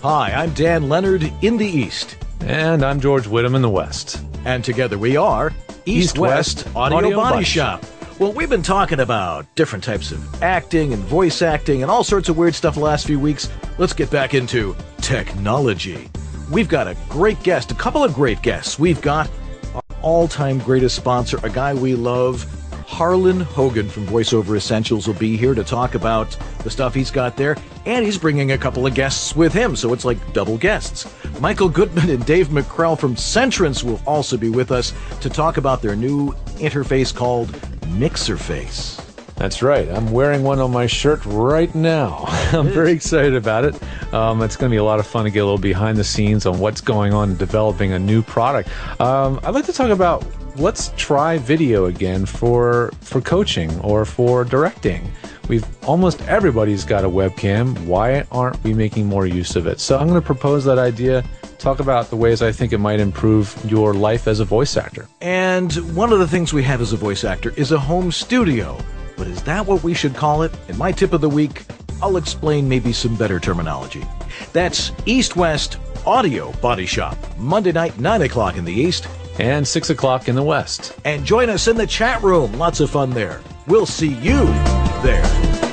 Hi, I'm Dan Leonard in the East. And I'm George Whittam in the West. And together we are East-West Audio Body Shop. Well, we've been talking about different types of acting and voice acting and all sorts of weird stuff the last few weeks. Let's get back into technology. We've got a great guest, a couple of great guests. We've got our all-time greatest sponsor, a guy we love, Harlan Hogan from VoiceOver Essentials will be here to talk about the stuff he's got there, and he's bringing a couple of guests with him, so it's like double guests. Michael Goodman and Dave McCrell from Centrance will also be with us to talk about their new interface called MixerFace. That's right. I'm wearing one on my shirt right now. I'm very excited about it. It's going to be a lot of fun to get a little behind the scenes on what's going on in developing a new product. I'd like to talk about let's try video again for coaching or for directing. Almost everybody's got a webcam. Why aren't we making more use of it? So I'm going to propose that idea, talk about the ways I think it might improve your life as a voice actor. And one of the things we have as a voice actor is a home studio. But is that what we should call it? In my tip of the week, I'll explain maybe some better terminology. That's East-West Audio Body Shop, Monday night, 9 o'clock in the East. And 6 o'clock in the West. And join us in the chat room. Lots of fun there. We'll see you there.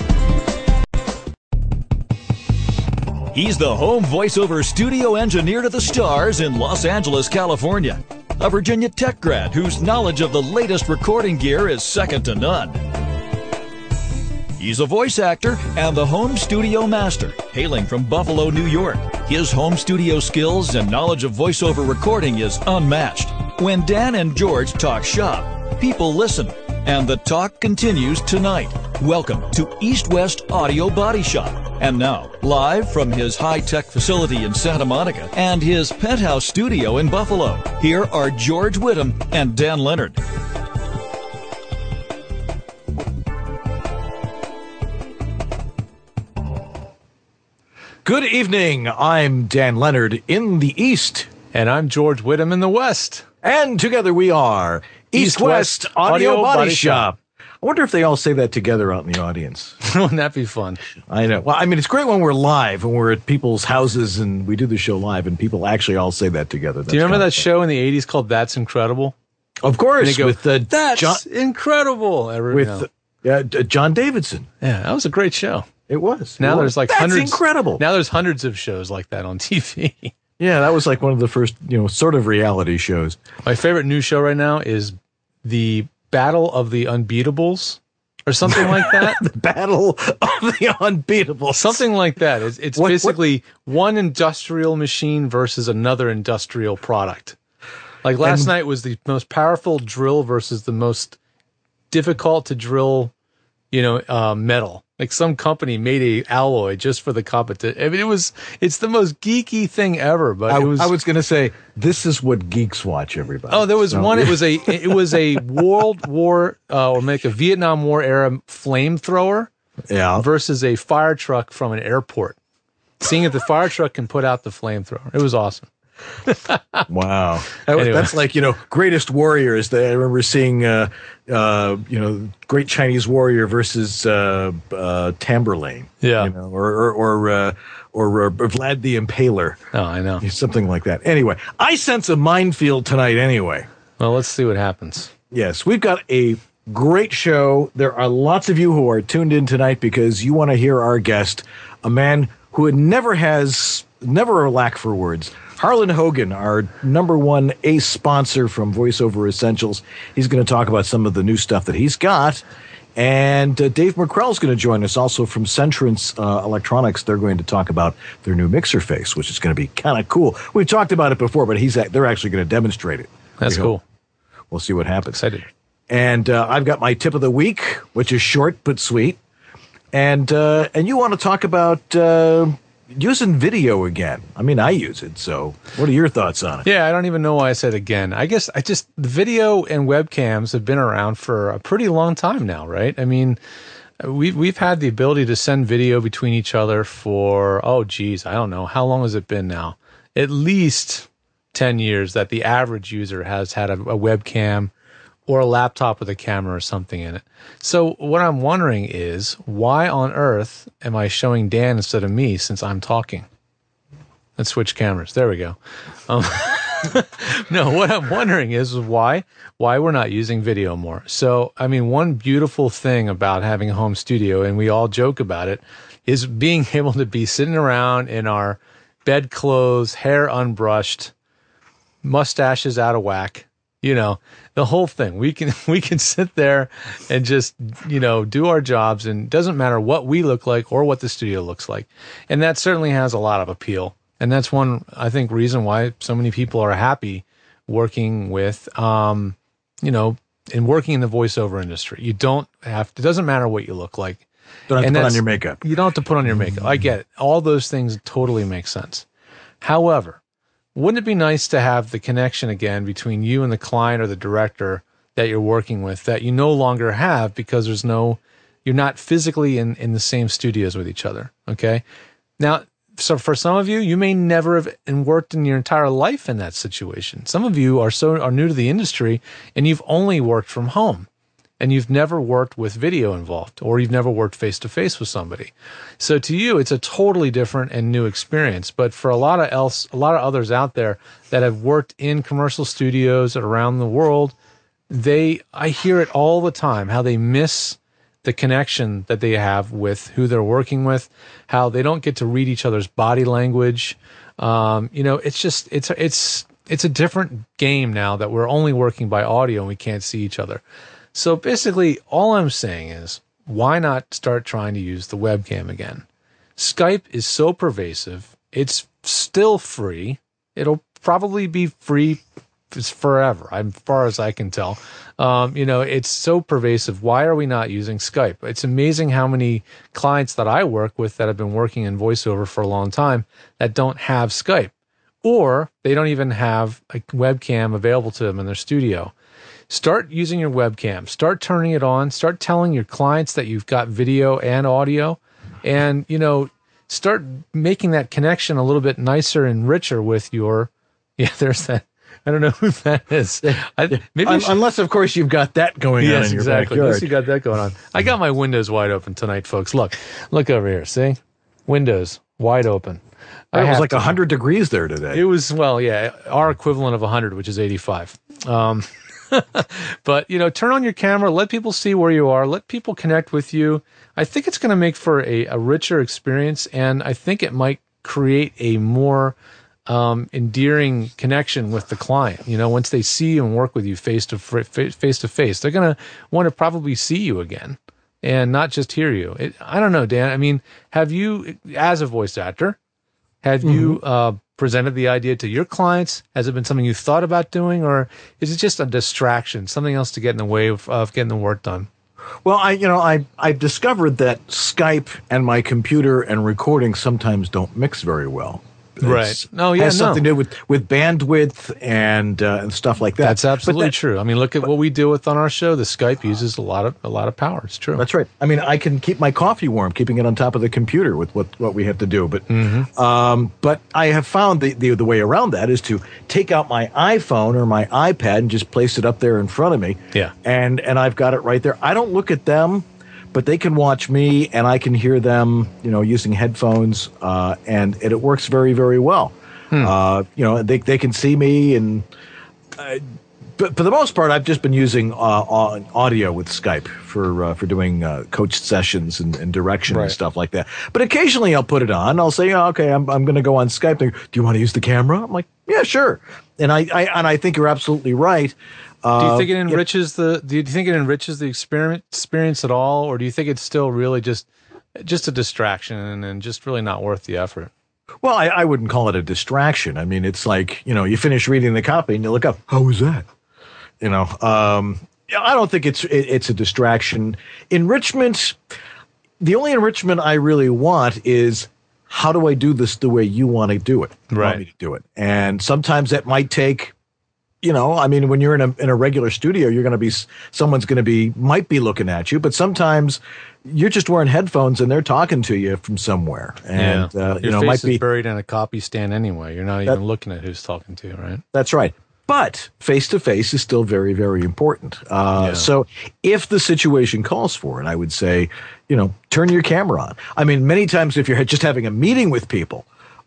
He's the home voiceover studio engineer to the stars in Los Angeles, California. A Virginia Tech grad whose knowledge of the latest recording gear is second to none. He's a voice actor and the home studio master, hailing from Buffalo, New York. His home studio skills and knowledge of voiceover recording is unmatched. When Dan and George talk shop, people listen, and the talk continues tonight. Welcome to East-West Audio Body Shop. And now, live from his high-tech facility in Santa Monica and his penthouse studio in Buffalo, here are George Whittam and Dan Leonard. Good evening. I'm Dan Leonard in the East. And I'm George Whittam in the West. And together we are East-West Audio Body Shop. I wonder if they all say that together out in the audience. Wouldn't that be fun? I know. Well, I mean, it's great when we're live, when we're at people's houses and we do the show live and people actually all say that together. Do you remember that show in the 80s called That's Incredible? Of course. Go, with That's incredible. John Davidson. Yeah, that was a great show. It was. Now there's like That's hundreds. Incredible. Now there's hundreds of shows like that on TV. Yeah, that was like one of the first, sort of reality shows. My favorite new show right now is the Battle of the Unbeatables or something like that. The Battle of the Unbeatables. Something like that. It's basically one industrial machine versus another industrial product. Like last night was the most powerful drill versus the most difficult to drill, metal. Like some company made a alloy just for the competition. I mean, it's the most geeky thing ever. But I was going to say, this is what geeks watch, everybody. Oh, there was one. It was a World War or like a Vietnam War era flamethrower. Yeah. Versus a fire truck from an airport. Seeing if the fire truck can put out the flamethrower. It was awesome. Wow. Anyway. That's like, Greatest Warriors. I remember seeing, Great Chinese Warrior versus Tamberlane. Yeah. Or Vlad the Impaler. Oh, I know. Something like that. Anyway, I sense a minefield tonight anyway. Well, let's see what happens. Yes, we've got a great show. There are lots of you who are tuned in tonight because you want to hear our guest, a man who never a lack for words. Harlan Hogan, our number one ace sponsor from VoiceOver Essentials. He's going to talk about some of the new stuff that he's got. And Dave McCrell is going to join us also from Centrance Electronics. They're going to talk about their new MixerFace, which is going to be kind of cool. We've talked about it before, but they're actually going to demonstrate it. That's cool. We'll see what happens. Excited. And I've got my tip of the week, which is short but sweet. And you want to talk about using video again. I mean, I use it, so what are your thoughts on it? Yeah, I don't even know why I said again. I guess the video and webcams have been around for a pretty long time now, right? I mean, we've had the ability to send video between each other for, I don't know. How long has it been now? At least 10 years that the average user has had a webcam or a laptop with a camera or something in it. So what I'm wondering is, why on earth am I showing Dan instead of me since I'm talking? Let's switch cameras. There we go. No, what I'm wondering is why we're not using video more. So, I mean, one beautiful thing about having a home studio, and we all joke about it, is being able to be sitting around in our bedclothes, hair unbrushed, mustaches out of whack, the whole thing. We can sit there and just, do our jobs, and it doesn't matter what we look like or what the studio looks like. And that certainly has a lot of appeal. And that's one, I think, reason why so many people are happy working with, and working in the voiceover industry. You don't have to, it doesn't matter what you look like. Don't have to put on your makeup. You don't have to put on your makeup. I get it. All those things totally make sense. However, wouldn't it be nice to have the connection again between you and the client or the director that you're working with that you no longer have because you're not physically in the same studios with each other? Okay. Now, so for some of you, you may never have worked in your entire life in that situation. Some of you are new to the industry and you've only worked from home and you've never worked with video involved, or you've never worked face to face with somebody. So to you, it's a totally different and new experience. But for a lot of others out there that have worked in commercial studios around the world, I hear it all the time, how they miss the connection that they have with who they're working with, how they don't get to read each other's body language. It's a different game now that we're only working by audio and we can't see each other. So basically, all I'm saying is, why not start trying to use the webcam again? Skype is so pervasive. It's still free. It'll probably be free forever, as far as I can tell. It's so pervasive. Why are we not using Skype? It's amazing how many clients that I work with that have been working in voiceover for a long time that don't have Skype, or they don't even have a webcam available to them in their studio. Start using your webcam. Start turning it on. Start telling your clients that you've got video and audio, and start making that connection a little bit nicer and richer with your. Yeah, there's that. I don't know who that is. Unless, of course, you've got that going on in your backyard. Unless you got that going on. I got my windows wide open tonight, folks. Look over here. See? Windows wide open. It was like 100 degrees there today. It was, our equivalent of 100, which is 85. But, turn on your camera. Let people see where you are. Let people connect with you. I think it's going to make for a richer experience, and I think it might create a more endearing connection with the client. Once they see you and work with you face to face, they're going to want to probably see you again and not just hear you. I don't know, Dan. I mean, have you, as a voice actor, you presented the idea to your clients? Has it been something you thought about doing, or is it just a distraction, something else to get in the way of getting the work done? Well, I've discovered that Skype and my computer and recording sometimes don't mix very well. Right. Has something to do with bandwidth and stuff like that. That's absolutely true. I mean, look at what we deal with on our show. The Skype uses a lot of power. It's true. That's right. I mean, I can keep my coffee warm, keeping it on top of the computer with what we have to do. But but I have found the way around that is to take out my iPhone or my iPad and just place it up there in front of me. Yeah. And I've got it right there. I don't look at them, but they can watch me, and I can hear them, using headphones, and it works very, very well. They can see me, and but for the most part, I've just been using audio with Skype for doing coached sessions and direction and stuff like that. But occasionally, I'll put it on. I'll say, okay, I'm going to go on Skype. Do you want to use the camera? I'm like, yeah, sure. And I think you're absolutely right. Do you think it enriches the experience at all, or do you think it's still really just a distraction and just really not worth the effort? Well, I wouldn't call it a distraction. I mean, it's like, you finish reading the copy and you look up, how was that? I don't think it's a distraction. Enrichment, the only enrichment I really want is, how do I do this the way you want to do it? Right. Want me to do it. And sometimes that might take, when you're in a regular studio, someone's might be looking at you, but sometimes you're just wearing headphones and they're talking to you from somewhere. And, your face is buried in a copy stand anyway. You're not even looking at who's talking to you, right? That's right. But face-to-face is still very, very important. So if the situation calls for it, I would say, turn your camera on. I mean, many times if you're just having a meeting with people,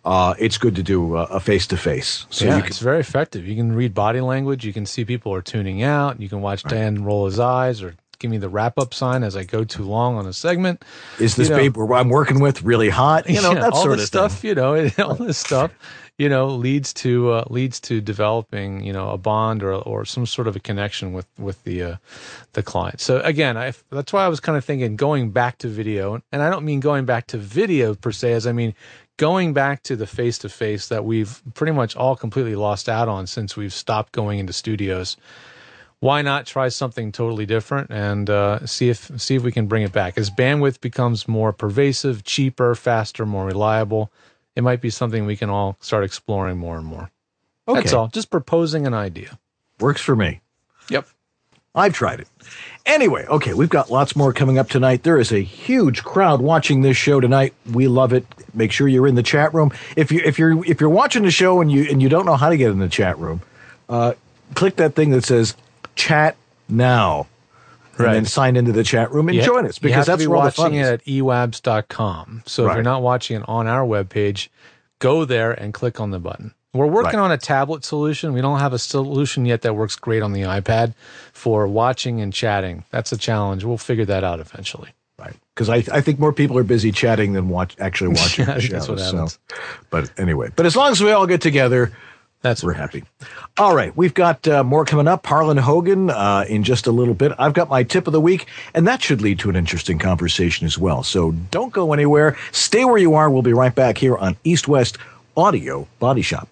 it's good to do a face-to-face. So yeah, it's very effective. You can read body language. You can see people are tuning out. You can watch Dan roll his eyes or give me the wrap-up sign as I go too long on a segment. Is this babe I'm working with really hot? That all sort this of stuff, thing. all this stuff, leads to developing, a bond or some sort of a connection with the client. So again, that's why I was kind of thinking going back to video, and I don't mean going back to video per se, as I mean going back to the face-to-face that we've pretty much all completely lost out on since we've stopped going into studios. Why not try something totally different and see if we can bring it back? As bandwidth becomes more pervasive, cheaper, faster, more reliable, it might be something we can all start exploring more and more. Okay. That's all. Just proposing an idea. Works for me. Yep. I've tried it. Anyway, okay, we've got lots more coming up tonight. There is a huge crowd watching this show tonight. We love it. Make sure you're in the chat room. If you're watching the show and you don't know how to get in the chat room, click that thing that says chat now. Right. And then sign into the chat room and join us, because that's where all the fun is. You have to be watching it at ewabs.com. So if you're not watching it on our webpage, go there and click on the button. We're working on a tablet solution. We don't have a solution yet that works great on the iPad for watching and chatting. That's a challenge. We'll figure that out eventually. Right. Because I think more people are busy chatting than actually watching the show. That's what happens. But anyway, as long as we all get together, we're happy. All right, we've got more coming up. Harlan Hogan in just a little bit. I've got my tip of the week, and that should lead to an interesting conversation as well. So don't go anywhere. Stay where you are. We'll be right back here on East West Audio Body Shop.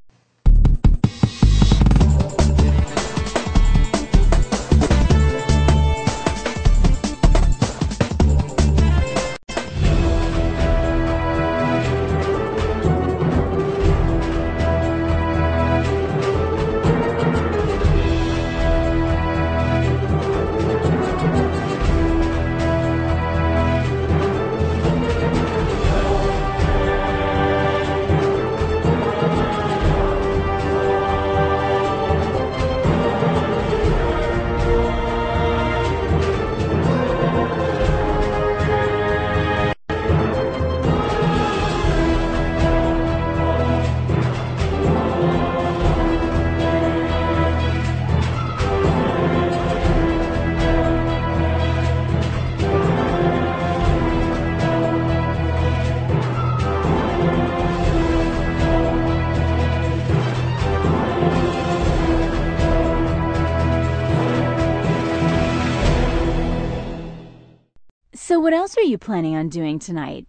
So what else are you planning on doing tonight?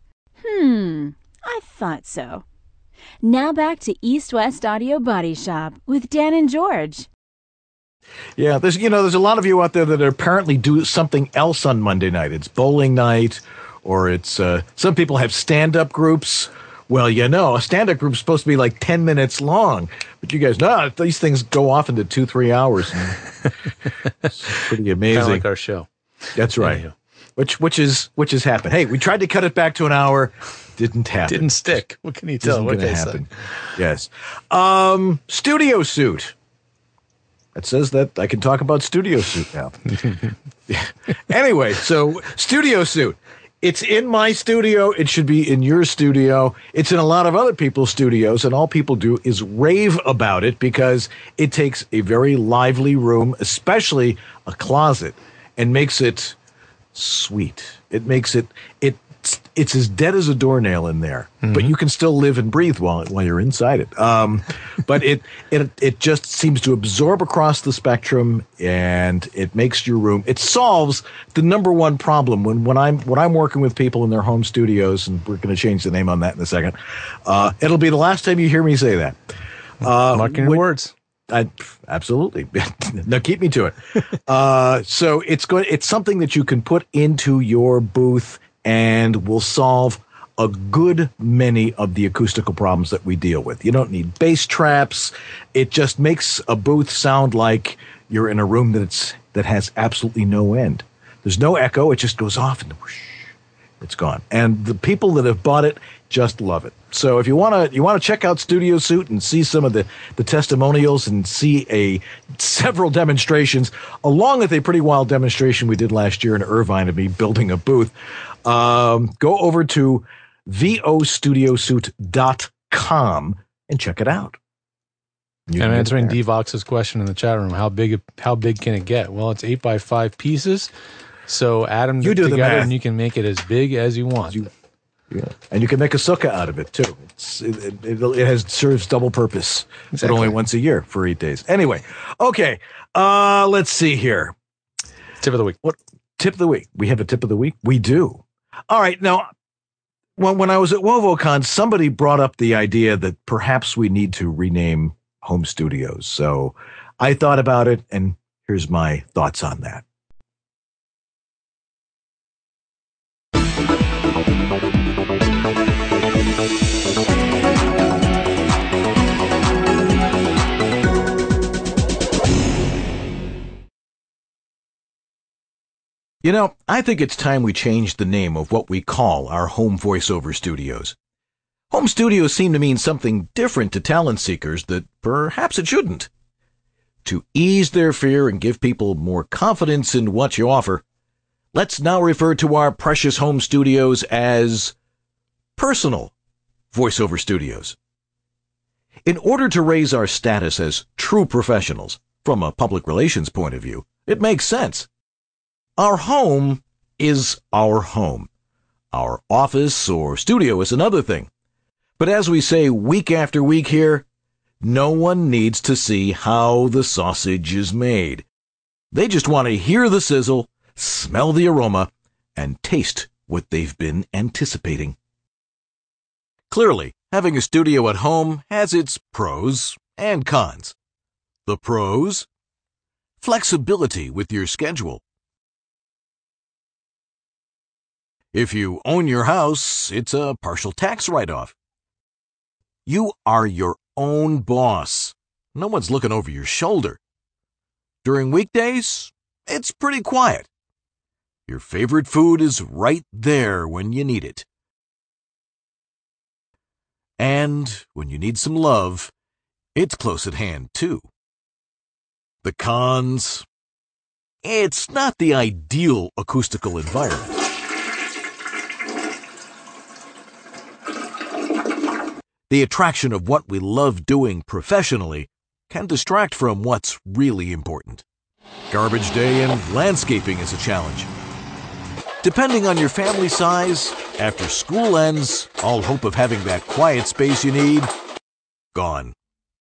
I thought so. Now back to East West Audio Body Shop with Dan and George. Yeah, there's a lot of you out there that apparently do something else on Monday night. It's bowling night, or it's some people have stand-up groups. Well, a stand-up group is supposed to be like 10 minutes long, but you guys, these things go off into 2-3 hours. It's pretty amazing. Kind of like our show. That's right. Anyhow. Which is happened. Hey, we tried to cut it back to an hour. Didn't happen. Didn't stick. What can you tell? What they happen? Yes. Studio Suit. It says that I can talk about Studio Suit now. Anyway, so Studio Suit. It's in my studio. It should be in your studio. It's in a lot of other people's studios, and all people do is rave about it because it takes a very lively room, especially a closet, and makes it sweet. It makes it's as dead as a doornail in there, but you can still live and breathe while you're inside it. But it just seems to absorb across the spectrum, and it makes your room. It solves the number one problem when I'm working with people in their home studios, and we're going to change the name on that in a second. It'll be the last time you hear me say that. Marking your words. Absolutely. Now keep me to it. So it's something that you can put into your booth and will solve a good many of the acoustical problems that we deal with. You don't need bass traps. It just makes a booth sound like you're in a room that has absolutely no end. There's no echo. It just goes off and whoosh, it's gone. And the people that have bought it just love it. So if you want to check out Studio Suit and see some of the testimonials and see several demonstrations, along with a pretty wild demonstration we did last year in Irvine of me building a booth, go over to vostudiosuit.com. voiceoverstudios.com and check it out. I'm answering Devox's question in the chat room. How big can it get? Well, it's 8x5 pieces. So add them together and you can make it as big as you want. And you can make a sukkah out of it too. It serves double purpose, but only once a year for 8 days. Anyway, okay. Let's see here. Tip of the week. What tip of the week? We have a tip of the week. We do. All right. Now, when I was at WovoCon, somebody brought up the idea that perhaps we need to rename home studios. So I thought about it, and here's my thoughts on that. You know, I think it's time we changed the name of what we call our home voiceover studios. Home studios seem to mean something different to talent seekers that perhaps it shouldn't. To ease their fear and give people more confidence in what you offer, let's now refer to our precious home studios as personal voiceover studios. In order to raise our status as true professionals, from a public relations point of view, it makes sense. Our home is our home. Our office or studio is another thing. But as we say week after week here, no one needs to see how the sausage is made. They just want to hear the sizzle, smell the aroma, and taste what they've been anticipating. Clearly, having a studio at home has its pros and cons. The pros? Flexibility with your schedule. If you own your house, it's a partial tax write-off. You are your own boss. No one's looking over your shoulder. During weekdays, it's pretty quiet. Your favorite food is right there when you need it. And when you need some love, it's close at hand, too. The cons? It's not the ideal acoustical environment. The attraction of what we love doing professionally can distract from what's really important. Garbage day and landscaping is a challenge. Depending on your family size, after school ends, all hope of having that quiet space you need, gone.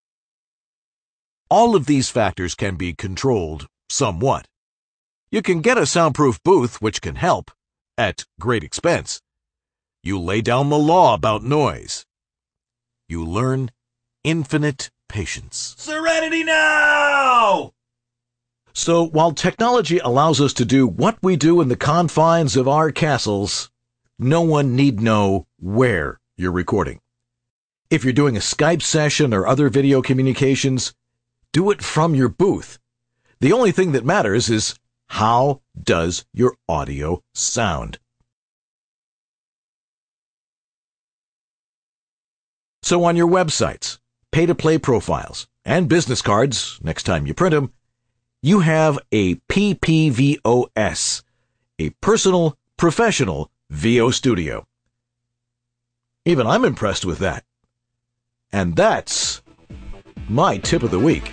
All of these factors can be controlled somewhat. You can get a soundproof booth, which can help, at great expense. You lay down the law about noise. You learn infinite patience. Serenity now! So while technology allows us to do what we do in the confines of our castles, no one need know where you're recording. If you're doing a Skype session or other video communications, do it from your booth. The only thing that matters is how does your audio sound. So on your websites, pay-to-play profiles, and business cards, next time you print them, you have a PPVOS, a personal, professional VO studio. Even I'm impressed with that. And that's my tip of the week.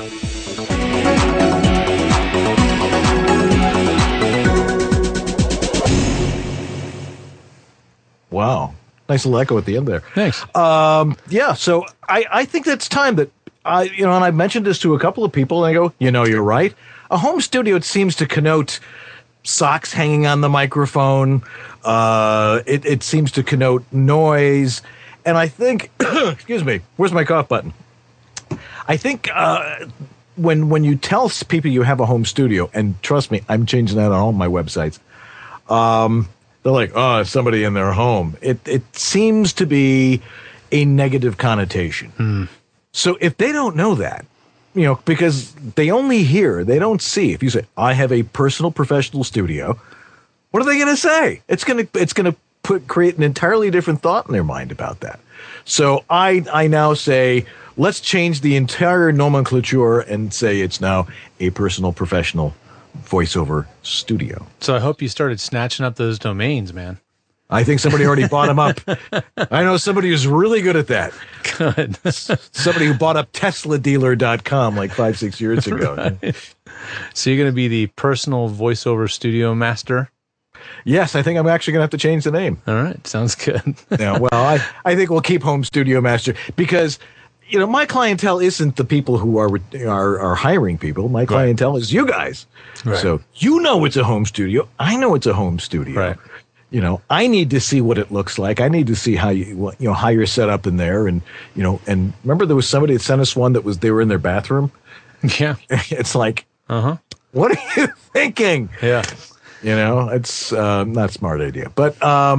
Wow. Nice little echo at the end there. Thanks. Yeah, so I think that's time that and I mentioned this to a couple of people, and I go, you're right. A home studio, it seems to connote socks hanging on the microphone. It seems to connote noise. And I think, excuse me, where's my cough button? I think when you tell people you have a home studio, and trust me, I'm changing that on all my websites, they're like, oh, it's somebody in their home. It seems to be a negative connotation. So if they don't know that, because they only hear, they don't see. If you say, I have a personal professional studio, what are they going to say? It's going to create an entirely different thought in their mind about that. So I now say, let's change the entire nomenclature and say it's now a personal professional voiceover studio. So I hope you started snatching up those domains, man. I think somebody already bought them up. I know somebody who's really good at that. Good. Somebody who bought up TeslaDealer.com like 5-6 years ago. Right. So you're going to be the personal voiceover studio master? Yes, I think I'm actually going to have to change the name. All right. Sounds good. Yeah, well, I think we'll keep Home Studio Master because, my clientele isn't the people who are hiring people. My clientele is you guys. Right. So it's a home studio. I know it's a home studio. Right. I need to see what it looks like. I need to see how how you're set up in there. And, and remember there was somebody that sent us one they were in their bathroom. Yeah. It's like, what are you thinking? Yeah. It's not a smart idea. But,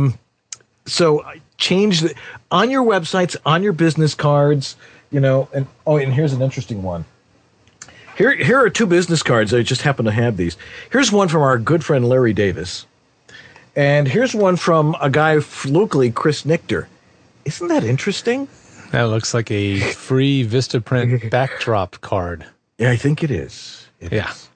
so change on your websites, on your business cards, and here's an interesting one. Here are two business cards. I just happen to have these. Here's one from our good friend Larry Davis. And here's one from a guy locally, Chris Nichter. Isn't that interesting? That looks like a free Vistaprint backdrop card. Yeah, I think it is. It is.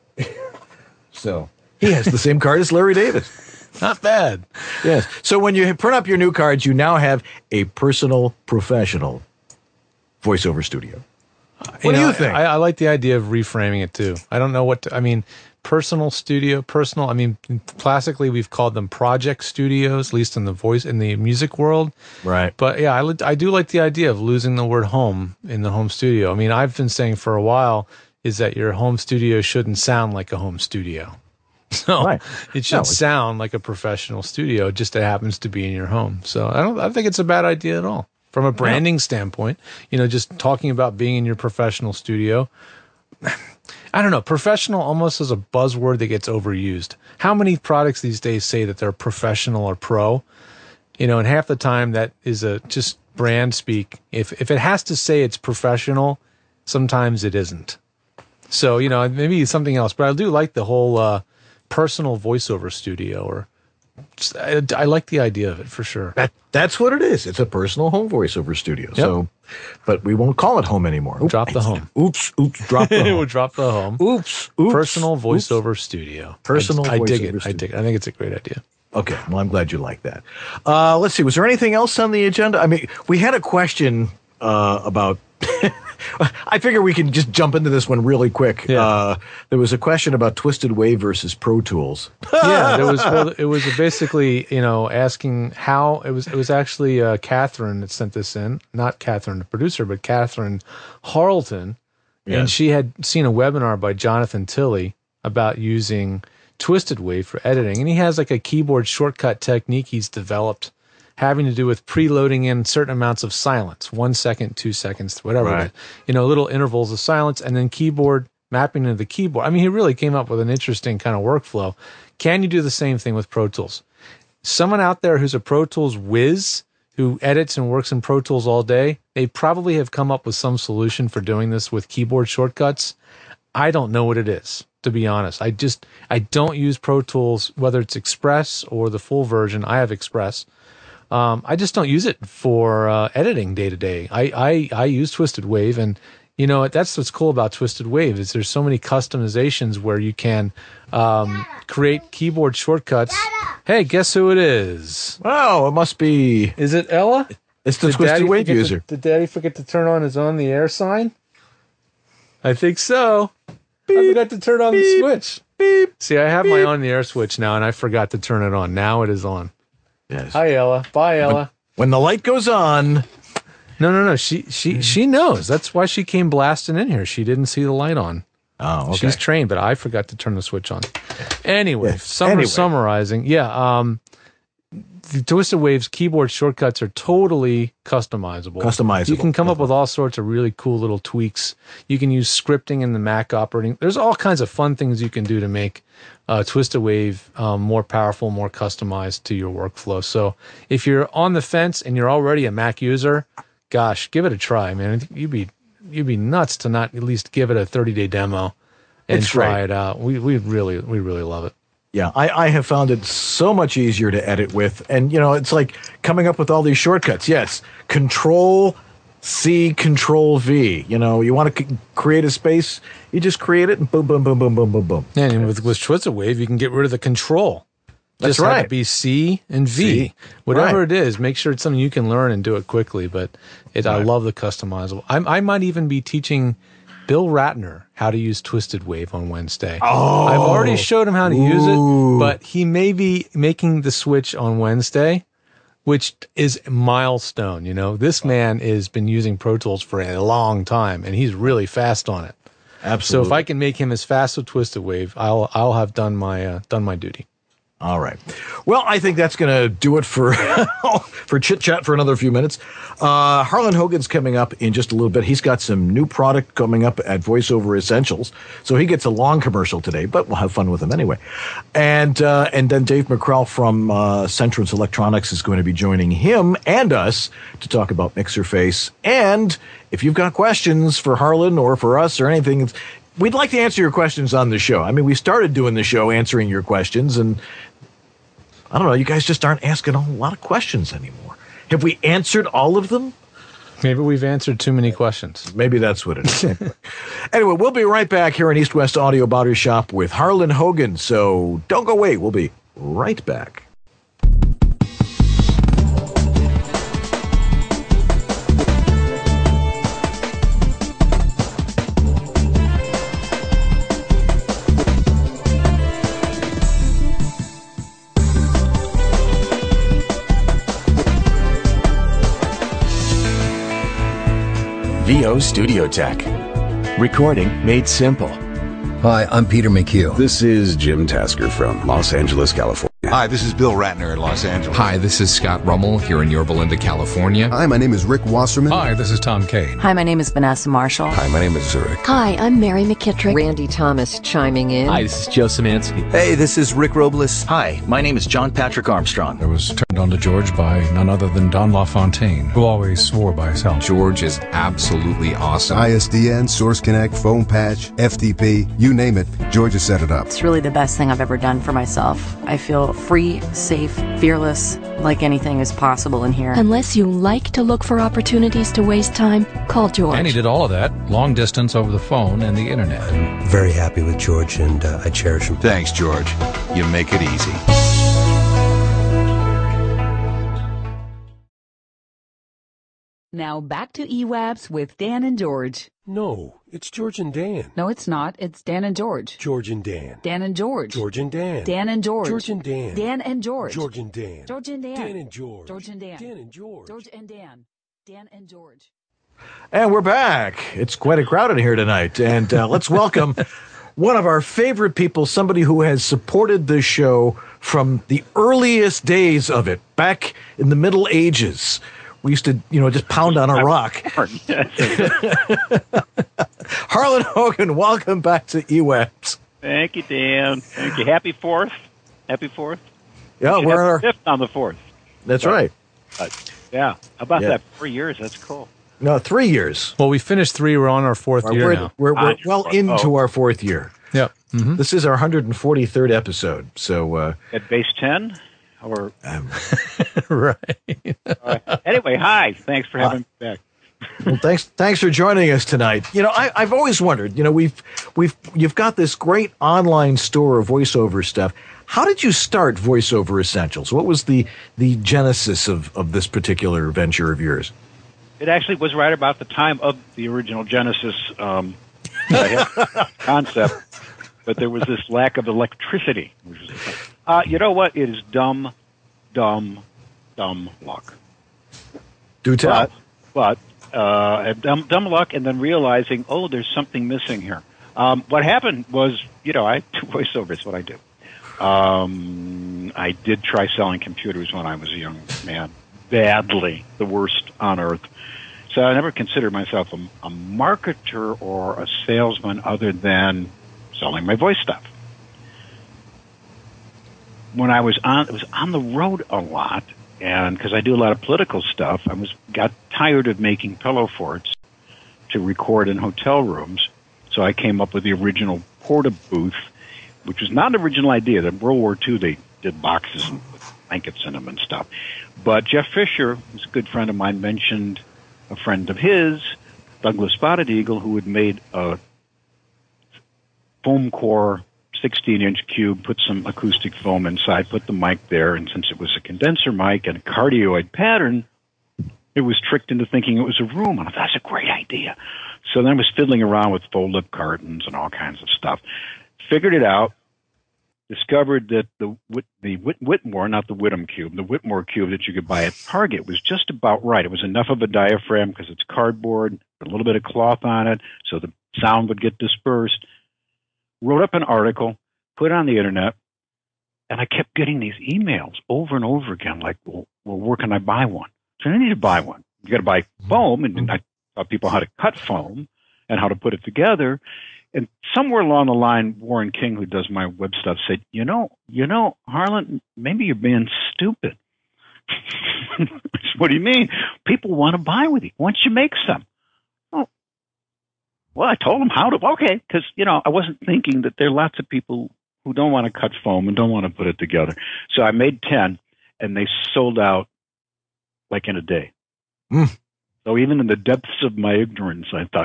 So he has the same card as Larry Davis. Not bad. Yes. So when you print up your new cards, you now have a personal, professional voiceover studio. What do you think? I like the idea of reframing it too. I don't know personal studio, classically we've called them project studios, at least in the music world. Right. But yeah, I do like the idea of losing the word home in the home studio. I've been saying for a while is that your home studio shouldn't sound like a home studio. So it should sound like a professional studio, just it happens to be in your home. So I don't think it's a bad idea at all. From a branding standpoint, just talking about being in your professional studio. I don't know. Professional almost is a buzzword that gets overused. How many products these days say that they're professional or pro? And half the time that is just brand speak. If it has to say it's professional, sometimes it isn't. So, maybe something else. But I do like the whole personal voiceover studio. Or I like the idea of it for sure. That's what it is. It's a personal home voiceover studio. Yep. So, but we won't call it home anymore. Drop the home. Oops. Drop the home. We'll drop the home. Oops. Personal voiceover studio. Personal. I dig it. I think it's a great idea. Okay. Well, I'm glad you like that. Let's see. Was there anything else on the agenda? We had a question about. I figure we can just jump into this one really quick. Yeah. There was a question about Twisted Wave versus Pro Tools. Yeah, it was basically, asking how it was actually Catherine that sent this in, not Catherine the producer, but Catherine Harleton, and she had seen a webinar by Jonathan Tilley about using Twisted Wave for editing, and he has like a keyboard shortcut technique he's developed having to do with preloading in certain amounts of silence, 1 second, 2 seconds, whatever, right. Little intervals of silence, and then keyboard mapping into the keyboard. He really came up with an interesting kind of workflow. Can you do the same thing with Pro Tools? Someone out there who's a Pro Tools whiz, who edits and works in Pro Tools all day, they probably have come up with some solution for doing this with keyboard shortcuts. I don't know what it is, to be honest. I don't use Pro Tools, whether it's Express or the full version. I have Express. I just don't use it for editing day to day. I use Twisted Wave, and that's what's cool about Twisted Wave is there's so many customizations where you can create keyboard shortcuts. Hey, guess who it is? Oh, it must be. Is it Ella? It's the Twisted Wave user. Did Daddy forget to turn on his on the air sign? I think so. Beep, I forgot to turn on the switch. Beep. See, I have my on the air switch now, and I forgot to turn it on. Now it is on. Yes. Hi, Ella. Bye, Ella. When the light goes on. No. She knows. That's why she came blasting in here. She didn't see the light on. Oh, okay. She's trained, but I forgot to turn the switch on. Anyway, summarizing. Yeah. The Twisted Wave's keyboard shortcuts are totally customizable. You can come up with all sorts of really cool little tweaks. You can use scripting in the Mac operating. There's all kinds of fun things you can do to make Twisted Wave more powerful, more customized to your workflow. So if you're on the fence and you're already a Mac user, gosh, give it a try, man. You'd be nuts to not at least give it a 30-day demo and try it out. We really love it. Yeah, I have found it so much easier to edit with. And, it's like coming up with all these shortcuts. Yes, Control-C, Control-V. You want to create a space, you just create it and boom, boom, boom, boom, boom, boom, boom. And with Twisted Wave, you can get rid of the control. Just have it be C and V. C. Whatever it is, make sure it's something you can learn and do it quickly. But I love the customizable. I might even be teaching Bill Ratner how to use Twisted Wave on Wednesday. Oh. I've already showed him how to use it, but he may be making the switch on Wednesday, which is a milestone. This man has been using Pro Tools for a long time, and he's really fast on it. Absolutely. So if I can make him as fast with Twisted Wave, I'll have done my duty. All right. Well, I think that's going to do it for chit-chat for another few minutes. Harlan Hogan's coming up in just a little bit. He's got some new product coming up at VoiceOver Essentials. So he gets a long commercial today, but we'll have fun with him anyway. And then Dave McCrell from Centrance Electronics is going to be joining him and us to talk about MixerFace. And if you've got questions for Harlan or for us or anything, we'd like to answer your questions on the show. I mean, we started doing the show answering your questions, and I don't know, you guys just aren't asking a whole lot of questions anymore. Have we answered all of them? Maybe we've answered too many questions. Maybe that's what it is. Anyway, we'll be right back here in East West Audio Body Shop with Harlan Hogan, so don't go away. We'll be right back. VO Studio Tech. Recording made simple. Hi, I'm Peter McHugh. This is Jim Tasker from Los Angeles, California. Hi, this is Bill Ratner in Los Angeles. Hi, this is Scott Rummel here in Yorba Linda, California. Hi, my name is Rick Wasserman. Hi, this is Tom Kane. Hi, my name is Vanessa Marshall. Hi, my name is Zurich. Hi, I'm Mary McKittrick. Randy Thomas chiming in. Hi, this is Joe Szymanski. Hey, this is Rick Robles. Hi, my name is John Patrick Armstrong. I was turned on to George by none other than Don LaFontaine, who always swore by his help. George is absolutely awesome. ISDN, Source Connect, Phone Patch, FTP, you name it, George has set it up. It's really the best thing I've ever done for myself. I feel free, safe, fearless, like anything is possible in here. Unless you like to look for opportunities to waste time, call George. And he did all of that, long distance over the phone and the internet. I'm very happy with George, and I cherish him. Thanks, George. You make it easy. Now back to eWAPS with Dan and George. No, it's George and Dan. No, it's not. It's Dan and George. George and Dan. Dan and George. George and Dan. Dan and George. George and Dan. Dan and George. George and Dan. George and Dan. Dan and George. George and Dan. Dan and George. George and Dan. Dan and George. And we're back. It's quite a crowd in here tonight. And let's welcome one of our favorite people, somebody who has supported this show from the earliest days of it, back in the Middle Ages. We used to, just pound on a rock. Harlan Hogan, welcome back to eWAPS. Thank you, Dan. Thank you. Happy 4th. Happy 4th. Yeah, we're our 5th on the 4th. That's right. Yeah. How about that? 4 years. That's cool. No, 3 years. Well, we finished 3. We're on our 4th year now. We're well into our 4th year. Yep. Mm-hmm. This is our 143rd episode. So at base 10? Or right. Anyway, hi. Thanks for having me back. Well, thanks for joining us tonight. I've always wondered. You've got this great online store of voiceover stuff. How did you start VoiceOver Essentials? What was the genesis of this particular venture of yours? It actually was right about the time of the original Genesis concept, but there was this lack of electricity. Which was you know what? It is dumb luck. Do tell. But dumb luck, and then realizing, there's something missing here. What happened was, I do voiceovers. What I do. I did try selling computers when I was a young man, badly, the worst on earth. So I never considered myself a marketer or a salesman other than selling my voice stuff. When I was on the road a lot, and because I do a lot of political stuff, got tired of making pillow forts to record in hotel rooms. So I came up with the original Porta booth, which was not an original idea. In World War II, they did boxes with blankets in them and stuff. But Jeff Fisher, who's a good friend of mine, mentioned a friend of his, Douglas Spotted Eagle, who had made a foam core 16-inch cube, put some acoustic foam inside, put the mic there, and since it was a condenser mic and a cardioid pattern, it was tricked into thinking it was a room. And I thought, that's a great idea. So then I was fiddling around with fold-up cartons and all kinds of stuff. Figured it out. Discovered that the Whitmore, not the Whittam cube, the Whitmore cube that you could buy at Target was just about right. It was enough of a diaphragm because it's cardboard, a little bit of cloth on it, so the sound would get dispersed. Wrote up an article, put it on the internet, and I kept getting these emails over and over again, like, well, where can I buy one? So I need to buy one. You got to buy foam, and I taught people how to cut foam and how to put it together. And somewhere along the line, Warren King, who does my web stuff, said, you know, Harlan, maybe you're being stupid. What do you mean? People want to buy with you. Why don't you make some? Oh, well, I told them how to. Okay, because, I wasn't thinking that there are lots of people who don't want to cut foam and don't want to put it together. So I made 10, and they sold out like in a day. So even in the depths of my ignorance, I thought,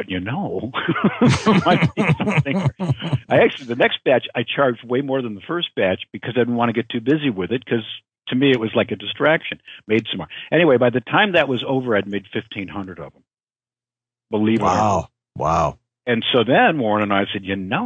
might be something. The next batch, I charged way more than the first batch because I didn't want to get too busy with it because to me it was like a distraction. Made some more. Anyway, by the time that was over, I'd made 1,500 of them. Believe it or not. Wow. And so then Warren and I said,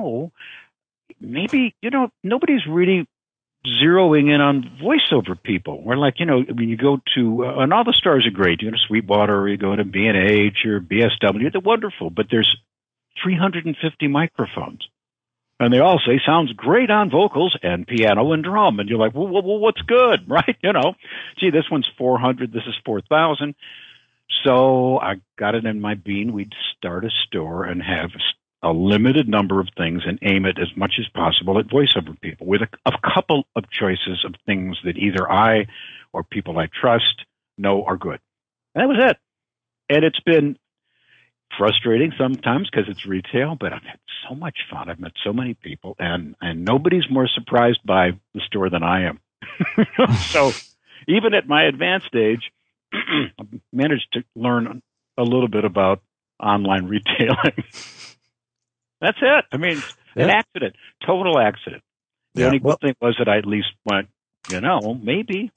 maybe, nobody's really zeroing in on voiceover people. We're like, when you go to, and all the stores are great. You go to Sweetwater or you go to B&H or BSW, they're wonderful, but there's 350 microphones. And they all say, sounds great on vocals and piano and drum. And you're like, well, what's good, right? Gee, this one's 400, this is 4,000. So I got it in my bean. We'd start a store and have a limited number of things and aim it as much as possible at voiceover people with a couple of choices of things that either I or people I trust know are good. And that was it. And it's been frustrating sometimes because it's retail, but I've had so much fun. I've met so many people, and nobody's more surprised by the store than I am. So even at my advanced age, I've managed to learn a little bit about online retailing. That's it. I mean, an accident, total accident. The only good thing was that I at least went, maybe.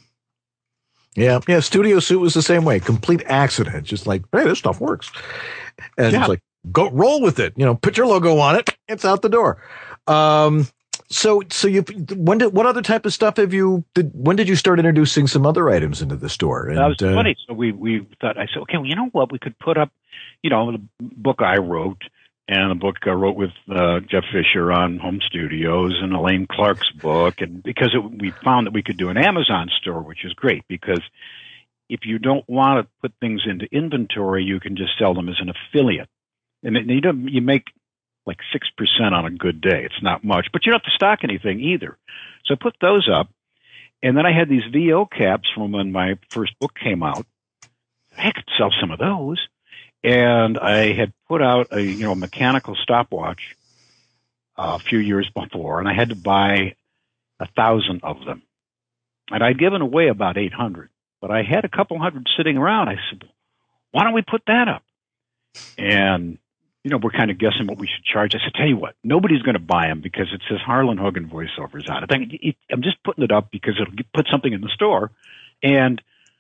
Yeah. Studio Suit was the same way. Complete accident. Just like, hey, this stuff works. And it's like, go roll with it. Put your logo on it. It's out the door. So what other type of stuff when did you start introducing some other items into the store? And, that was funny. So we thought, I said, okay, well, you know what? We could put up, the book I wrote, and a book I wrote with Jeff Fisher on home studios, and Elaine Clark's book. And because we found that we could do an Amazon store, which is great because if you don't want to put things into inventory, you can just sell them as an affiliate. And you make like 6% on a good day. It's not much, but you don't have to stock anything either. So I put those up. And then I had these VO caps from when my first book came out. I could sell some of those. And I had put out a mechanical stopwatch a few years before, and I had to buy 1,000 of them. And I'd given away about 800, but I had a couple hundred sitting around. I said, why don't we put that up? And, we're kind of guessing what we should charge. I said, tell you what, nobody's going to buy them because it says Harlan Hogan voiceovers on it. I'm just putting it up because it'll put something in the store. And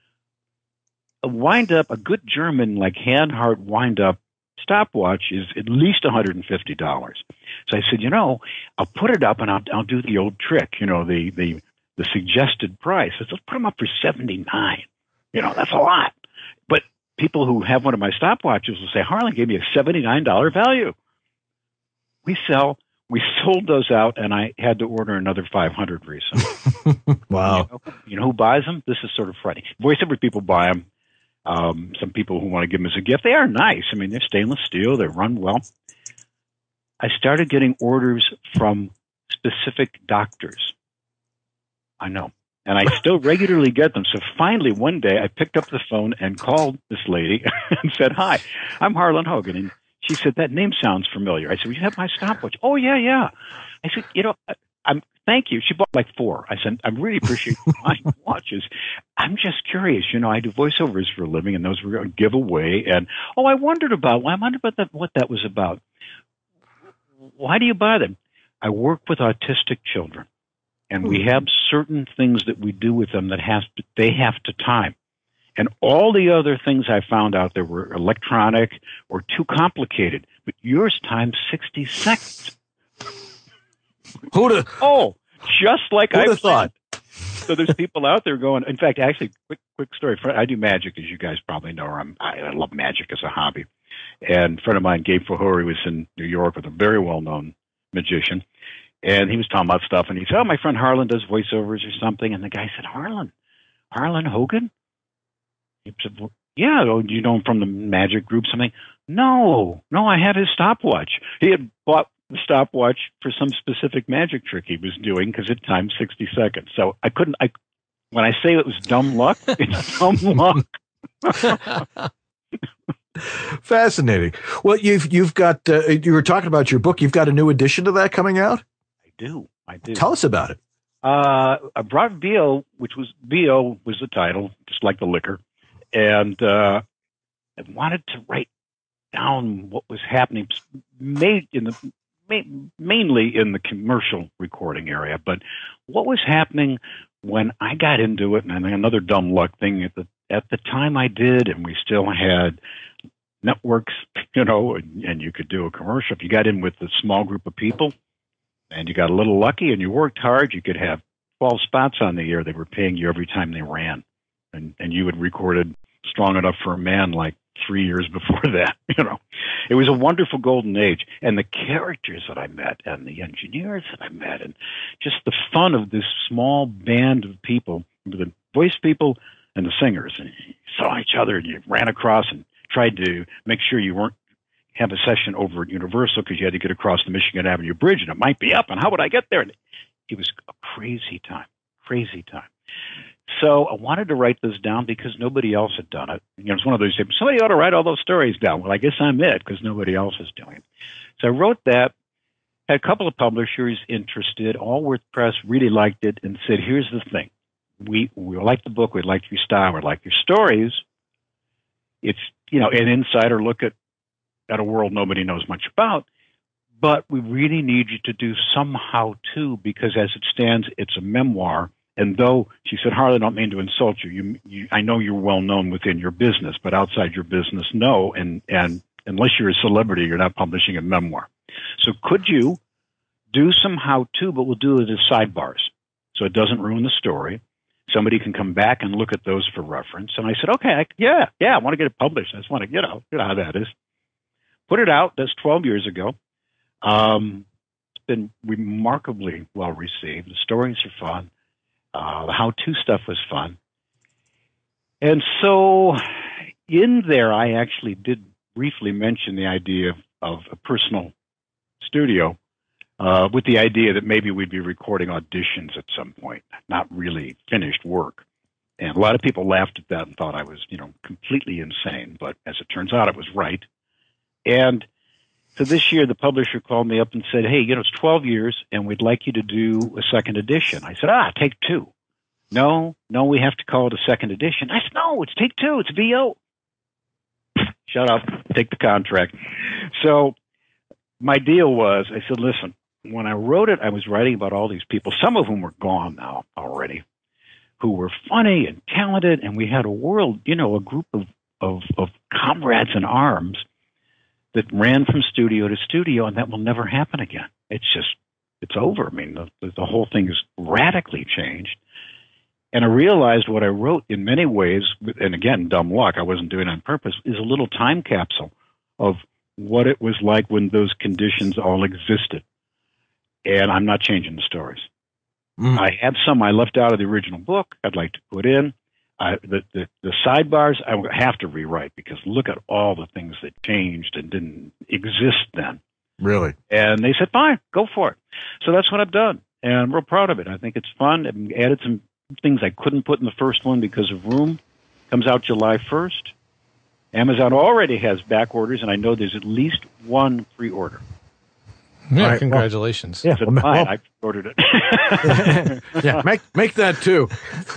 a good German, like Hanhart wind-up stopwatch is at least $150. So I said, I'll put it up and I'll do the old trick, the suggested price. I said, let's put them up for $79. That's a lot. But people who have one of my stopwatches will say, Harlan gave me a $79 value. We sold those out, and I had to order another 500 recently. Wow. You know who buys them? This is sort of frightening. Voiceover people buy them. Some people who want to give them as a gift. They are nice. I mean, they're stainless steel. They run well. I started getting orders from specific doctors. I know. And I still regularly get them. So finally, one day, I picked up the phone and called this lady and said, hi, I'm Harlan Hogan. And she said, that name sounds familiar. I said, well, you have my stopwatch. Oh, yeah. I said, thank you. She bought like 4. I said, I really appreciate buying watches. I'm just curious. I do voiceovers for a living, and those were going to give away. And, I wondered about what that was about. Why do you buy them? I work with autistic children, and we have certain things that we do with them that they have to time. And all the other things I found out there were electronic or too complicated. But yours times 60 seconds. Just like I thought. So there's people out there going, in fact, actually, quick story. I do magic, as you guys probably know. I love magic as a hobby. And a friend of mine, Gabe Fahori, was in New York with a very well-known magician. And he was talking about stuff. And he said, my friend Harlan does voiceovers or something. And the guy said, Harlan Hogan? He said, well, yeah, do you know him from the magic group, something? No, I had his stopwatch. He had bought the stopwatch for some specific magic trick he was doing because it timed 60 seconds. So when I say it was dumb luck, it's dumb luck. Fascinating. Well, you've got, you were talking about your book. You've got a new edition to that coming out? I do. Tell us about it. I brought BO, BO was the title, just like the liquor. And I wanted to write down what was happening, mainly in the commercial recording area, but what was happening when I got into it. And another dumb luck thing at the time I did, and we still had networks, and you could do a commercial. If you got in with a small group of people and you got a little lucky and you worked hard, you could have 12 spots on the air. They were paying you every time they ran. And you had recorded Strong Enough for a Man like 3 years before that. It was a wonderful golden age. And the characters that I met and the engineers that I met and just the fun of this small band of people, the voice people and the singers. And you saw each other and you ran across and tried to make sure you weren't have a session over at Universal because you had to get across the Michigan Avenue Bridge and it might be up. And how would I get there? And it was a crazy time. So I wanted to write this down because nobody else had done it. It's one of those things, somebody ought to write all those stories down. Well, I guess I'm it because nobody else is doing it. So I wrote that, had a couple of publishers interested. Allworth Press really liked it and said, here's the thing. We like the book. We like your style. We like your stories. It's, an insider look at a world nobody knows much about. But we really need you to do some how-to because as it stands, it's a memoir. And though, she said, Harlan, I don't mean to insult you. I know you're well known within your business, but outside your business, no. And unless you're a celebrity, you're not publishing a memoir. So could you do some how-to, but we'll do it as sidebars so it doesn't ruin the story. Somebody can come back and look at those for reference. And I said, okay, I want to get it published. I just want to, you know how that is. Put it out. That's 12 years ago. It's been remarkably well received. The stories are fun. The how-to stuff was fun. And so in there, I actually did briefly mention the idea of a personal studio with the idea that maybe we'd be recording auditions at some point, not really finished work. And a lot of people laughed at that and thought I was, completely insane. But as it turns out, it was right. And so this year, the publisher called me up and said, hey, it's 12 years, and we'd like you to do a second edition. I said, take two. No, we have to call it a second edition. I said, no, it's take two. It's VO. Shut up. Take the contract. So my deal was, I said, listen, when I wrote it, I was writing about all these people, some of whom were gone now already, who were funny and talented, and we had a world, a group of comrades in arms that ran from studio to studio, and that will never happen again. It's over. I mean, the whole thing is radically changed. And I realized what I wrote in many ways, and again, dumb luck, I wasn't doing it on purpose, is a little time capsule of what it was like when those conditions all existed. And I'm not changing the stories. I have some I left out of the original book I'd like to put in. The sidebars I have to rewrite because look at all the things that changed and didn't exist then. Really? And they said, fine, go for it. So that's what I've done. And I'm real proud of it. I think it's fun. I've added some things I couldn't put in the first one because of room. Comes out July 1st. Amazon already has back orders, and I know there's at least one pre-order. Yeah, right, congratulations. Well, yeah, fine. I ordered it. Yeah, make that too.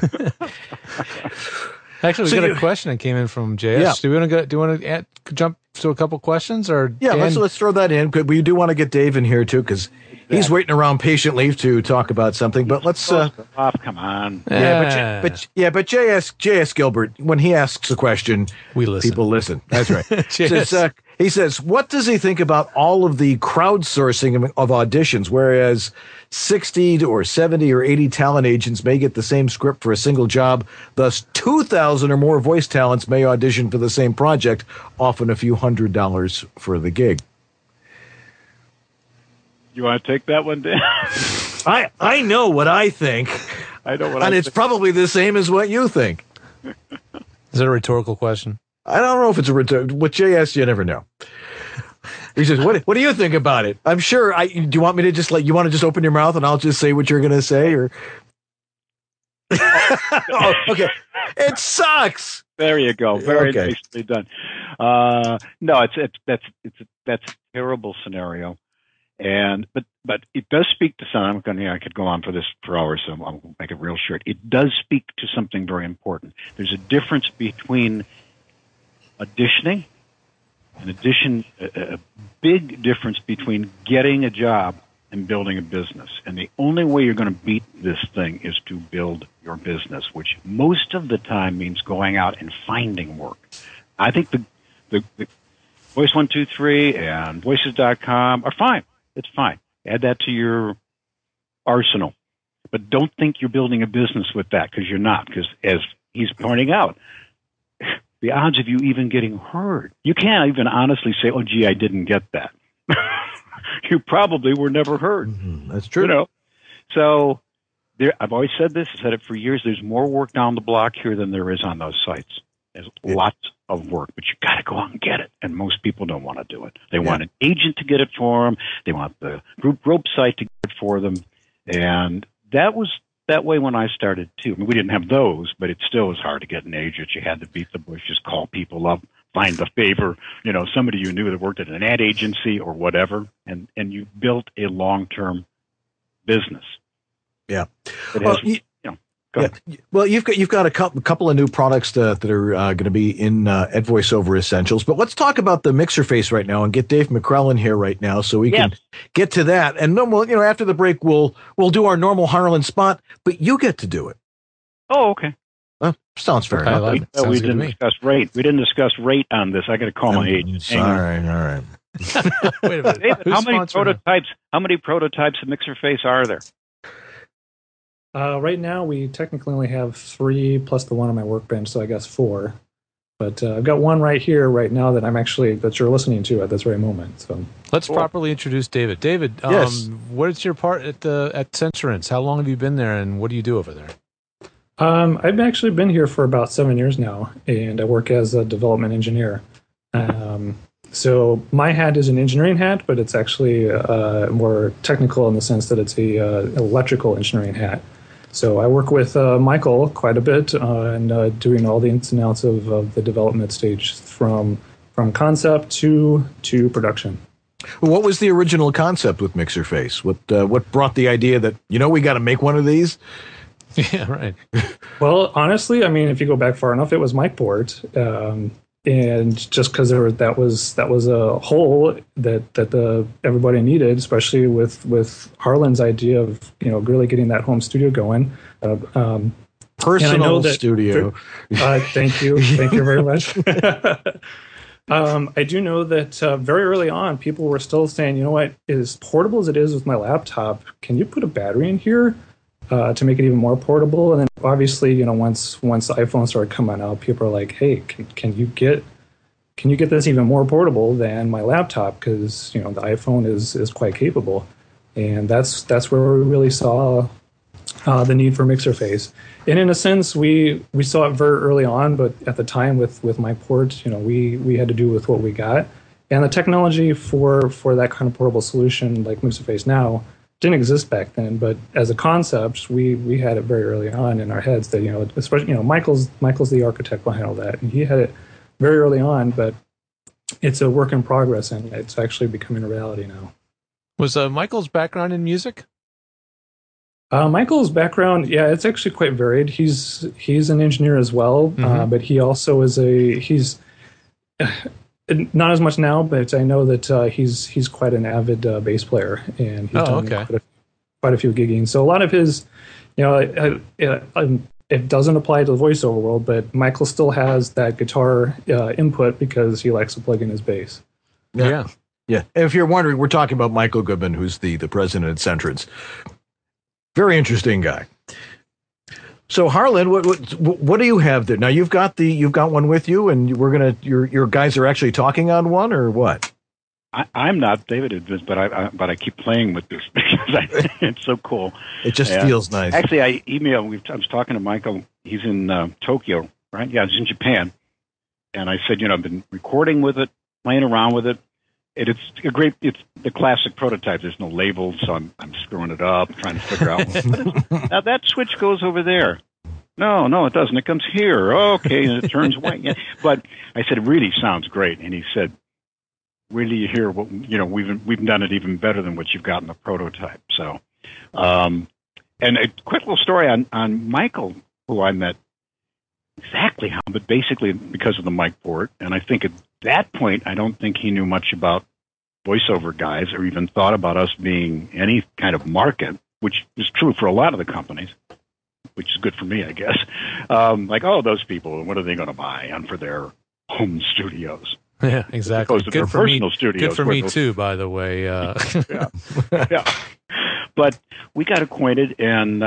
Actually, we got a question that came in from JS. Yeah. Do you want to jump to a couple questions? Or yeah, Dan? let's throw that in. We do want to get Dave in here too because he's waiting around patiently to talk about something. But let's. Come on. Yeah, but J.S. Gilbert, when he asks a question, we listen. People listen. That's right. He says, what does he think about all of the crowdsourcing of auditions, whereas 60 or 70 or 80 talent agents may get the same script for a single job, thus 2,000 or more voice talents may audition for the same project, often a few $100s for the gig. You want to take that one, Dan? I know what I think. I know what and it's probably the same as what you think. Is that a rhetorical question? I don't know if it's a rhetorical. With JS, you never know. He says, "What do you think about it?" I'm sure. Do you want me to just you want to just open your mouth and I'll just say what you're going to say, or? Oh, okay. It sucks. There you go. Very nicely done. No, that's a terrible scenario. But it does speak to something. I could go on for this for hours, so I'll make it real short. It does speak to something very important. There's a difference between auditioning and a big difference between getting a job and building a business. And the only way you're going to beat this thing is to build your business, which most of the time means going out and finding work. I think the Voice 123 and Voices.com are fine. It's fine. Add that to your arsenal. But don't think you're building a business with that, because you're not. Because as he's pointing out, the odds of you even getting heard, you can't even honestly say, oh, gee, I didn't get that. You probably were never heard. Mm-hmm. That's true. You know? So I've always said this, I've said it for years, there's more work down the block here than there is on those sites. There's lots of work, but you got to go out and get it. And most people don't want to do it. They want an agent to get it for them. They want the group rope site to get it for them. And that was that way when I started, too. I mean, we didn't have those, but it still was hard to get an agent. You had to beat the bushes, call people up, find a favor, somebody you knew that worked at an ad agency or whatever, and you built a long-term business. Yeah. Go ahead. Well, you've got a couple of new products that are going to be in at VoiceOver Essentials, but let's talk about the Mixer Face right now and get Dave McCrellan here right now so we can get to that. And then we'll, after the break, we'll do our normal Harlan spot, but you get to do it. Oh, okay. Sounds fair enough. We didn't discuss rate. We didn't discuss rate on this. I got to call my agent. All right. Wait a minute. David, how many prototypes of Mixer Face are there? Right now, we technically only have 3 plus the one on my workbench, so I guess 4. But I've got one right here, right now, that you're listening to at this very moment. So let's properly introduce David. David, yes. What is your part at Sensurance? How long have you been there, and what do you do over there? I've actually been here for about 7 years now, and I work as a development engineer. So my hat is an engineering hat, but it's actually more technical in the sense that it's a electrical engineering hat. So I work with Michael quite a bit and doing all the ins and outs of the development stage from concept to production. What was the original concept with Mixer Face? What brought the idea that we got to make one of these? Yeah, right. Well, honestly, I mean, if you go back far enough, it was Micport. And just because that was a hole that everybody needed, especially with Harlan's idea of really getting that home studio going. Personal studio. Thank you very much. I do know that very early on, people were still saying, you know what, as portable as it is with my laptop, can you put a battery in here to make it even more portable? And then obviously, once the iPhone started coming out, people are like, hey, can you get this even more portable than my laptop? Because the iPhone is quite capable. And that's where we really saw the need for Mixer Face. And in a sense, we saw it very early on, but at the time with Micport, we had to do with what we got. And the technology for that kind of portable solution like Mixer Face now didn't exist back then, but as a concept, we had it very early on in our heads that, especially, Michael's the architect behind all that, and he had it very early on, but it's a work in progress, and it's actually becoming a reality now. Was Michael's background in music? Michael's background, it's actually quite varied. He's an engineer as well, but he also is Not as much now, but I know that he's quite an avid bass player, and he's done quite a few gigging. So a lot of his, it doesn't apply to the voiceover world, but Michael still has that guitar input because he likes to plug in his bass. Yeah. If you're wondering, we're talking about Michael Goodman, who's the president at Centrance. Very interesting guy. So Harlan, what do you have there? Now you've got one with you, and your guys are actually talking on one, or what? I'm not David, but I keep playing with this because it's so cool. It just feels nice. Actually, I was talking to Michael. He's in Tokyo, right? Yeah, he's in Japan, and I said, I've been recording with it, playing around with it. It's the classic prototype. There's no labels, so I'm screwing it up, trying to figure out. Now that switch goes over there. No, it doesn't. It comes here. Okay, and it turns white. Yeah. But I said, it really sounds great, and he said, "Really, you hear what we've done it even better than what you've got in the prototype." So, and a quick little story on Michael, who I met exactly how, but basically because of the mic port, and I think at that point, I don't think he knew much about voiceover guys or even thought about us being any kind of market, which is true for a lot of the companies, which is good for me, I guess. Like, those people, what are they going to buy for their home studios? Yeah, exactly. Good for me. Studios, good for me too, by the way. Yeah. But we got acquainted, and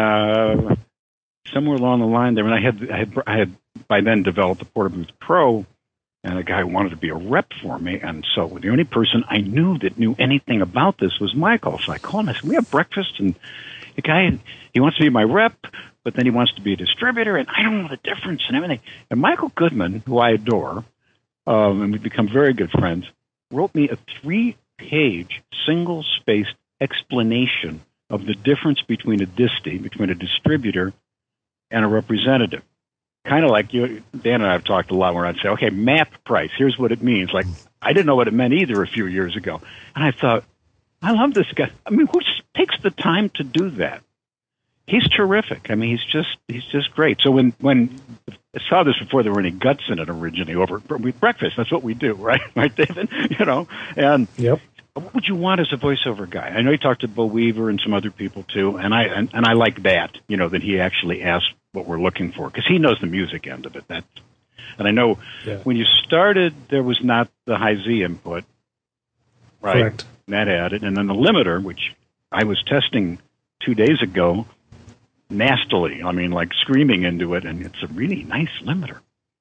somewhere along the line there, and I had by then developed the Porta Booth Pro, and a guy wanted to be a rep for me, and so the only person I knew that knew anything about this was Michael. So I called him. I said, "We have breakfast, and the guy, he wants to be my rep, but then he wants to be a distributor, and I don't know the difference and everything." And Michael Goodman, who I adore, and we've become very good friends, wrote me a 3-page, single-spaced explanation of the difference between a distie, between a distributor and a representative. Kind of like you, Dan and I have talked a lot where I'd say, okay, map price, here's what it means. Like, I didn't know what it meant either a few years ago. And I thought, I love this guy. I mean, who takes the time to do that? He's terrific. I mean, he's just great. So when I saw this before there were any guts in it originally over breakfast, that's what we do, right? Right, David? And yep. What would you want as a voiceover guy? I know he talked to Bo Weaver and some other people too, and I like that, that he actually asked what we're looking for, because he knows the music end of it. And I know when you started, there was not the high Z input, right? Correct. And that had it, and then the limiter, which I was testing 2 days ago, nastily. I mean, like screaming into it, and it's a really nice limiter.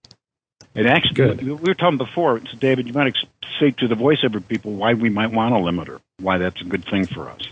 It actually, we were talking before, so David, you might say to the voiceover people why we might want a limiter, why that's a good thing for us.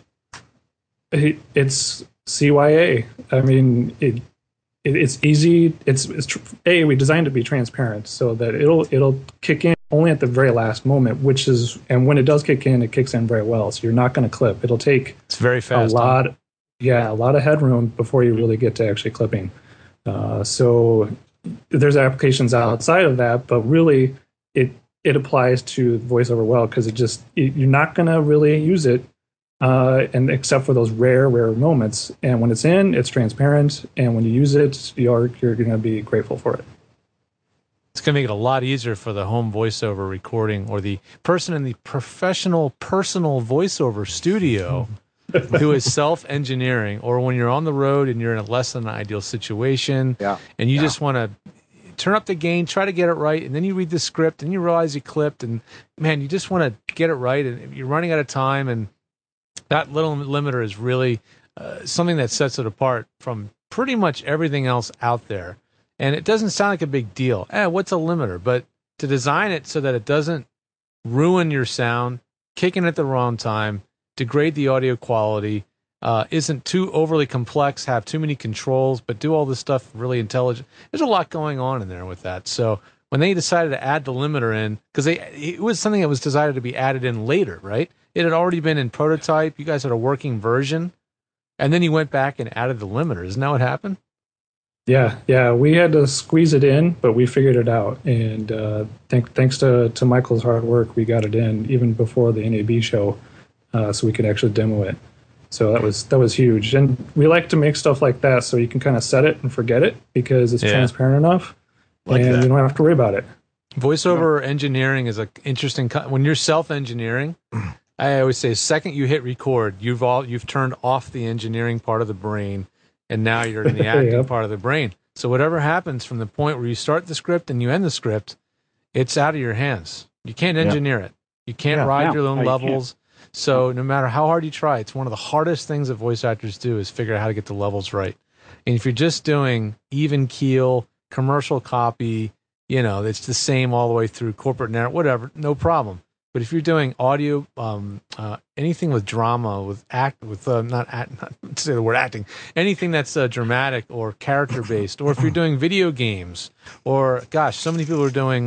It's CYA. I mean, it's easy. We designed it to be transparent so that it'll kick in only at the very last moment, and when it does kick in, it kicks in very well. So you're not going to clip. It'll take it's very fast. a lot of headroom before you really get to actually clipping. So there's applications outside of that, but really it applies to voiceover well, because you're not going to really use it and except for those rare moments. And when it's in, it's transparent, and when you use it, you're going to be grateful for it. It's going to make it a lot easier for the home voiceover recording, or the person in the professional personal voiceover studio who is self-engineering, or when you're on the road and you're in a less than ideal situation, and you just want to turn up the gain, try to get it right, and then you read the script and you realize you clipped, and man, you just want to get it right, and you're running out of time, and that little limiter is really something that sets it apart from pretty much everything else out there. And it doesn't sound like a big deal. What's a limiter? But to design it so that it doesn't ruin your sound, kick in at the wrong time, degrade the audio quality, isn't too overly complex, have too many controls, but do all this stuff really intelligent. There's a lot going on in there with that. So when they decided to add the limiter in, because it was something that was decided to be added in later, right? It had already been in prototype. You guys had a working version, and then you went back and added the limiter. Isn't that what happened? Yeah, we had to squeeze it in, but we figured it out. And thanks to Michael's hard work, we got it in even before the NAB show, so we could actually demo it. So that was huge. And we like to make stuff like that so you can kind of set it and forget it, because it's transparent enough, and you don't have to worry about it. Voiceover engineering is an interesting. When you're self-engineering, I always say, second you hit record, you've turned off the engineering part of the brain, and now you're in the acting part of the brain. So whatever happens from the point where you start the script and you end the script, it's out of your hands. You can't engineer it. You can't ride your own levels. So no matter how hard you try, it's one of the hardest things that voice actors do is figure out how to get the levels right. And if you're just doing even keel, commercial copy, it's the same all the way through corporate narrative, whatever, no problem. But if you're doing audio, anything with drama, with not to say the word acting, anything that's dramatic or character based, or if you're doing video games, or gosh, so many people are doing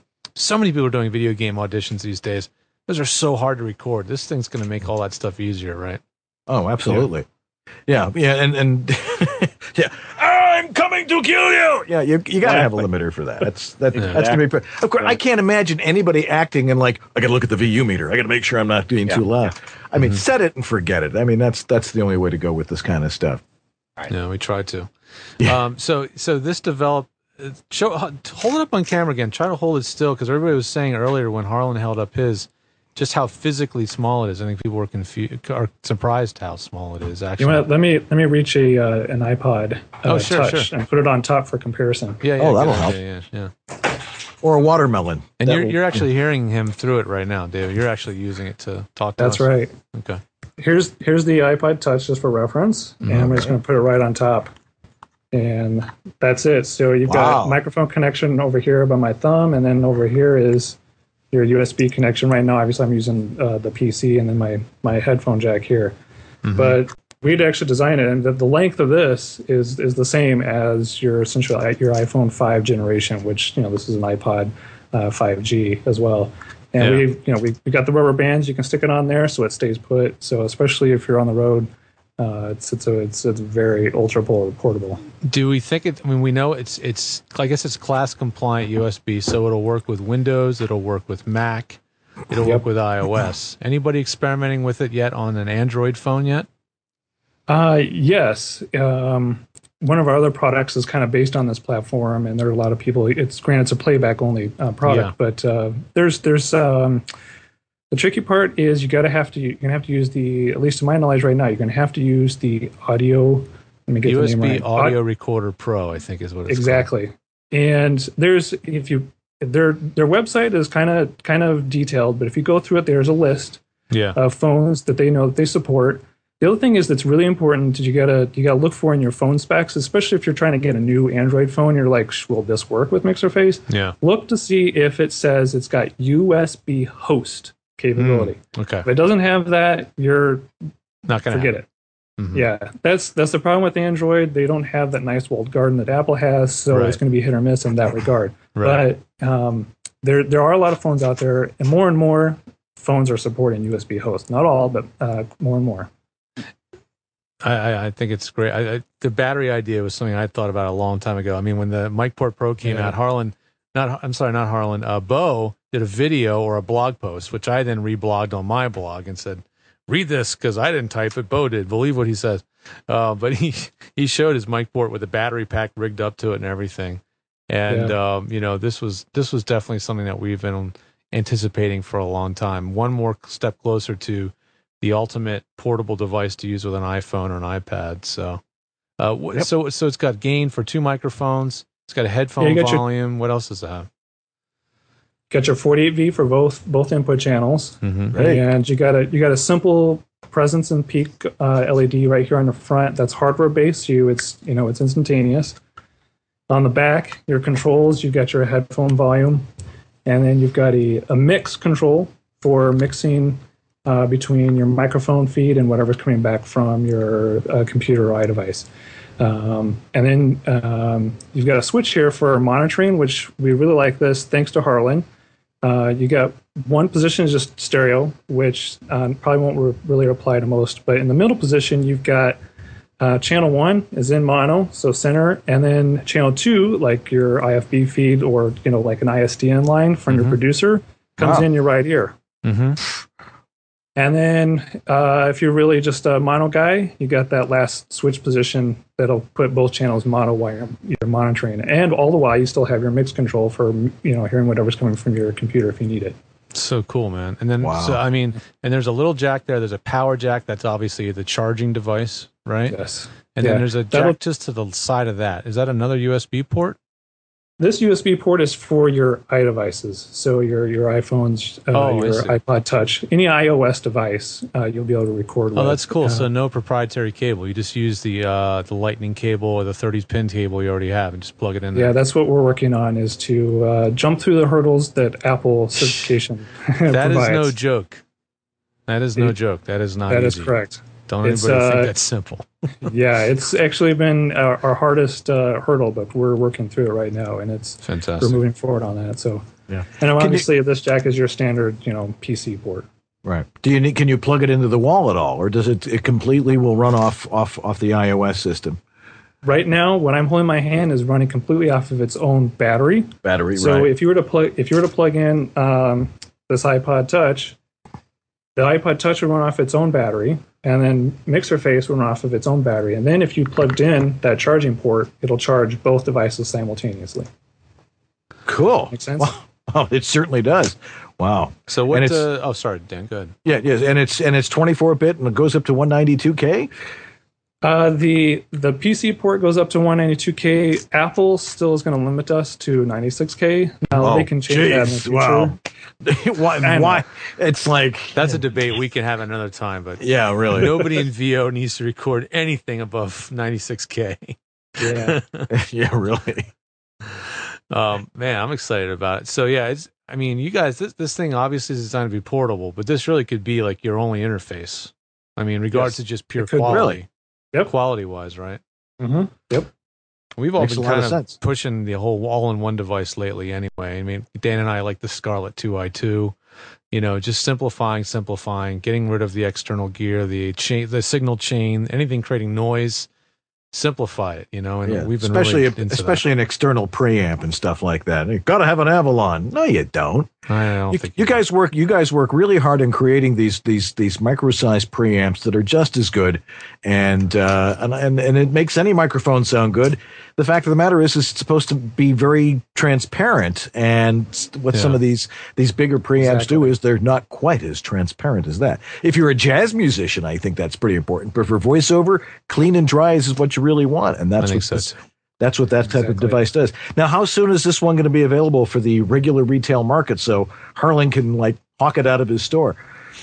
video game auditions these days. Those are so hard to record. This thing's going to make all that stuff easier, right? Oh, absolutely. Yeah, and yeah. I'm coming to kill you. Yeah, you got to have a limiter for that. That's gonna be. Of course, I can't imagine anybody acting and like, I got to look at the VU meter. I got to make sure I'm not being too loud. I mean, set it and forget it. I mean, that's the only way to go with this kind of stuff. Yeah, we try to. Yeah. So this developed. Hold it up on camera again. Try to hold it still, because everybody was saying earlier when Harlan held up his, just how physically small it is. I think people were confused or surprised how small it is. Actually, let me reach an iPod Touch and put it on top for comparison. Yeah, that'll help. Yeah. Or a watermelon. And you're actually hearing him through it right now, David. You're actually using it to talk to us. That's right. Okay. Here's the iPod Touch just for reference, and I'm just going to put it right on top, and that's it. So you've got a microphone connection over here by my thumb, and then over here is your USB connection. Right now, obviously, I'm using the PC and then my headphone jack here. But we'd actually designed it, and the length of this is the same as your iPhone 5 generation, which this is an iPod 5G as well. And we got the rubber bands. You can stick it on there so it stays put. So especially if you're on the road, it's very ultra portable. Do we think it? I mean, we know it's. I guess it's class compliant USB, so it'll work with Windows. It'll work with Mac. It'll work with iOS. Anybody experimenting with it yet on an Android phone yet? Yes. One of our other products is kind of based on this platform, and there are a lot of people. It's granted, it's a playback only product, but there's the tricky part is you're gonna have to use the, at least to my knowledge right now, you're gonna have to use the audio. Let me get USB the name right. Audio Recorder Pro, I think is what it's exactly. called. And their website is kind of detailed, but if you go through it, there's a list of phones that they know that they support. The other thing is that's really important that you gotta look for in your phone specs, especially if you're trying to get a new Android phone. You're like, will this work with MixerFace? Yeah. Look to see if it says it's got USB host capability. Okay. If it doesn't have that, you're not gonna forget it. Yeah, that's the problem with Android. They don't have that nice walled garden that Apple has, so it's going to be hit or miss in that regard. But there are a lot of phones out there, and more phones are supporting USB host. Not all, but more and more. I think it's great. The battery idea was something I thought about a long time ago. I mean, when the MicPort Pro came out, Bo did a video or a blog post, which I then reblogged on my blog and said, read this, because I didn't type it. Bo did. Believe what he says. But he showed his MicPort with a battery pack rigged up to it and everything. And this was definitely something that we've been anticipating for a long time. One more step closer to the ultimate portable device to use with an iPhone or an iPad. So, so it's got gain for 2 microphones. It's got a headphone volume. What else does it have? Got your 48V for both input channels, Right. And you got a simple presence and peak LED right here on the front. That's hardware based. It's instantaneous. On the back, your controls. You've got your headphone volume, and then you've got a mix control for mixing between your microphone feed and whatever's coming back from your computer or iDevice. And then you've got a switch here for monitoring, which we really like this, thanks to Harlan. You got one position is just stereo, which probably won't really apply to most, but in the middle position, you've got channel 1 is in mono, so center, and then channel 2, like your IFB feed or like an ISDN line from your producer, comes in your right ear. And then if you're really just a mono guy, you got that last switch position that'll put both channels mono while you're monitoring. And all the while, you still have your mix control for hearing whatever's coming from your computer if you need it. So cool, man. And then, wow. So I mean, and there's a little jack there. There's a power jack. That's obviously the charging device, right? Yes. And then there's a jack just to the side of that. Is that another USB port? This USB port is for your iDevices, so your iPhones, your iPod Touch, any iOS device, you'll be able to record with. Oh, that's cool. So no proprietary cable. You just use the Lightning cable or the 30-pin cable you already have and just plug it in there. Yeah, that's what we're working on, is to jump through the hurdles that Apple certification That is no joke. That is no joke. That is not easy. That is correct. Don't anybody think that's simple. Yeah, it's actually been our hardest hurdle, but we're working through it right now, and it's fantastic. We're moving forward on that. So, yeah, and obviously this jack is your standard, PC port. Right. Can you plug it into the wall at all, or does it completely will run off the iOS system? Right now, what I'm holding in my hand is running completely off of its own battery. So right. if you were to plug in this iPod Touch, the iPod Touch would run off its own battery, and then MixerFace would run off of its own battery. And then if you plugged in that charging port, it'll charge both devices simultaneously. Cool. Make sense? Wow, it certainly does. Wow. So what? Oh, sorry, Dan. Go ahead. Yeah, yes, and it's 24-bit and it goes up to 192K. The PC port goes up to 192K. Apple still is going to limit us to 96K. Now they can change that in the future. Wow. Why? It's like that's a debate we can have another time. But yeah, really, nobody in VO needs to record anything above 96K. Yeah, yeah, really. Man, I'm excited about it. So yeah, you guys, this thing obviously is designed to be portable, but this really could be like your only interface. I mean, in regards to just pure quality. Really. Yep. Quality-wise, right? Mm-hmm. Yep. We've all been kind of pushing the whole all-in-one device lately anyway. I mean, Dan and I like the Scarlett 2i2. Just simplifying, getting rid of the external gear, the signal chain, anything creating noise. Simplify it, and we've been especially an external preamp and stuff like that. You got to have an Avalon. No, you don't. I don't think you guys work really hard in creating these micro-sized preamps that are just as good, and it makes any microphone sound good. The fact of the matter is it's supposed to be very transparent, and what some of these bigger preamps do is they're not quite as transparent as that. If you're a jazz musician, I think that's pretty important. But for voiceover, clean and dry is what you really want, and that's what that type of device does. Now, how soon is this one going to be available for the regular retail market so Harlan can hawk it out of his store?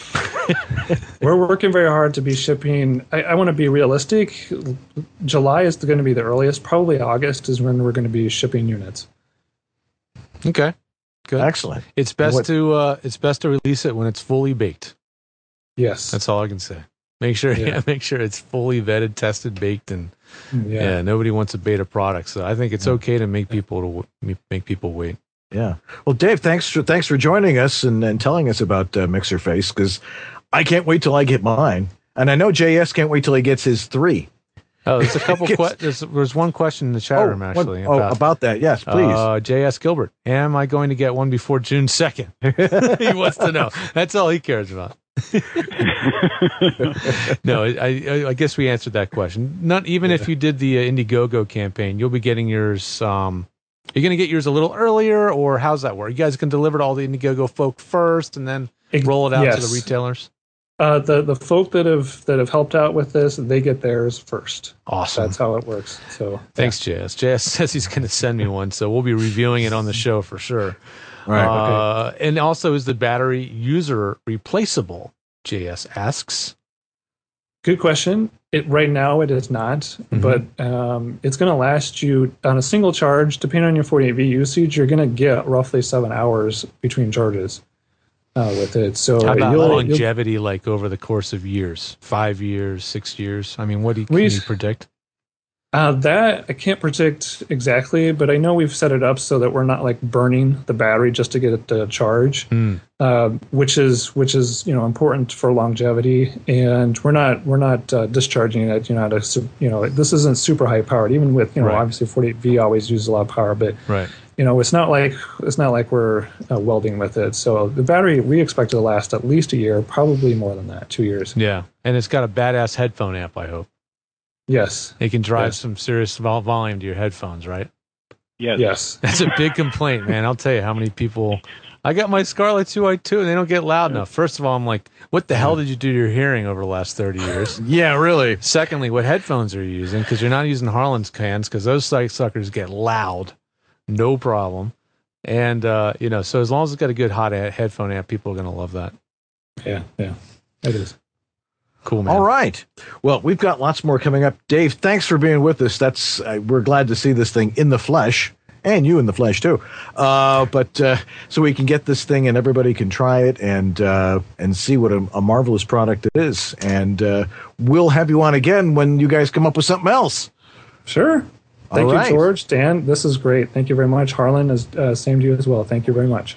We're working very hard to be shipping. I want to be realistic. July is going to be the earliest. Probably August is when we're going to be shipping units. Okay, good, excellent. It's best to release it when it's fully baked. Yes, that's all I can say. Make sure it's fully vetted, tested, baked, and nobody wants a beta product. So I think it's okay to make people wait. Yeah. Well, Dave, thanks for joining us and telling us about MixerFace, because I can't wait till I get mine, and I know JS can't wait till he gets his 3. Oh, there's a couple. There's one question in the chat room actually about that. Yes, please. JS Gilbert, am I going to get one before June 2nd? He wants to know. That's all he cares about. No, I guess we answered that question. Not even if you did the Indiegogo campaign, you'll be getting yours. You're going to get yours a little earlier, or how's that work? You guys can deliver to all the Indiegogo folk first, and then roll it out to the retailers. The folk that have helped out with this, they get theirs first. Awesome. That's how it works. So thanks, JS. JS says he's going to send me one, so we'll be reviewing it on the show for sure. Right. Okay. And also, is the battery user replaceable? JS asks. Good question. Right now it is not, but it's going to last you on a single charge. Depending on your 48V usage, you're going to get roughly 7 hours between charges with it. So how about longevity, like over the course of years, 5 years, 6 years? I mean, what can you predict? That I can't predict exactly, but I know we've set it up so that we're not like burning the battery just to get it to charge, which is important for longevity. And we're not discharging it. This isn't super high powered. Even with obviously 48V always uses a lot of power, but it's not like we're welding with it. So the battery we expect it to last at least a year, probably more than that, 2 years. Yeah, and it's got a badass headphone amp, I hope. Yes. It can drive some serious volume to your headphones, right? Yes. That's a big complaint, man. I'll tell you how many people... I got my Scarlett 2i2, and they don't get loud enough. First of all, I'm like, what the hell did you do to your hearing over the last 30 years? Yeah, really. Secondly, what headphones are you using? Because you're not using Harlan's cans, because those suckers get loud. No problem. And, so as long as it's got a good hot headphone amp, people are going to love that. Yeah, it is. Cool, man. All right. Well, we've got lots more coming up. Dave, thanks for being with us. We're glad to see this thing in the flesh, and you in the flesh too. So we can get this thing and everybody can try it and see what a marvelous product it is. And we'll have you on again when you guys come up with something else. Sure. Thank you, George. Dan, this is great. Thank you very much. Harlan, same to you as well. Thank you very much.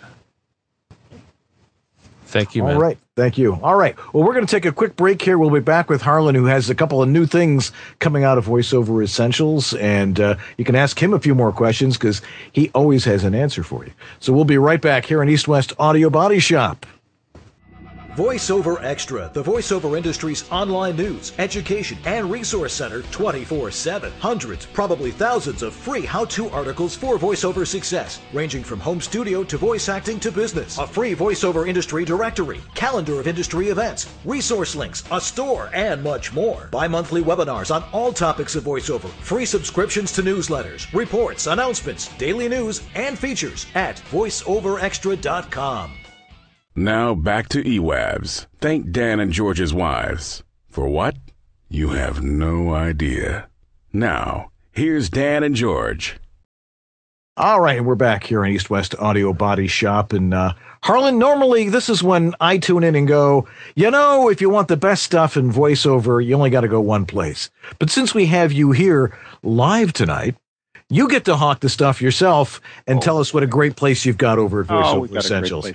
Thank you, man. All right. Thank you. All right. Well, we're going to take a quick break here. We'll be back with Harlan, who has a couple of new things coming out of VoiceOver Essentials. And you can ask him a few more questions because he always has an answer for you. So we'll be right back here in East West Audio Body Shop. VoiceOver Extra, the voiceover industry's online news, education, and resource center 24/7. Hundreds, probably thousands of free how-to articles for voiceover success, ranging from home studio to voice acting to business. A free voiceover industry directory, calendar of industry events, resource links, a store, and much more. Bi-monthly webinars on all topics of voiceover, free subscriptions to newsletters, reports, announcements, daily news, and features at voiceoverextra.com. Now back to eWabs. Thank Dan and George's wives. For what? You have no idea. Now, here's Dan and George. All right, we're back here in East West Audio Body Shop. And Harlan, normally this is when I tune in and go, if you want the best stuff in voiceover, you only got to go one place. But since we have you here live tonight, you get to hawk the stuff yourself and tell us what a great place you've got over at VoiceOver Essentials.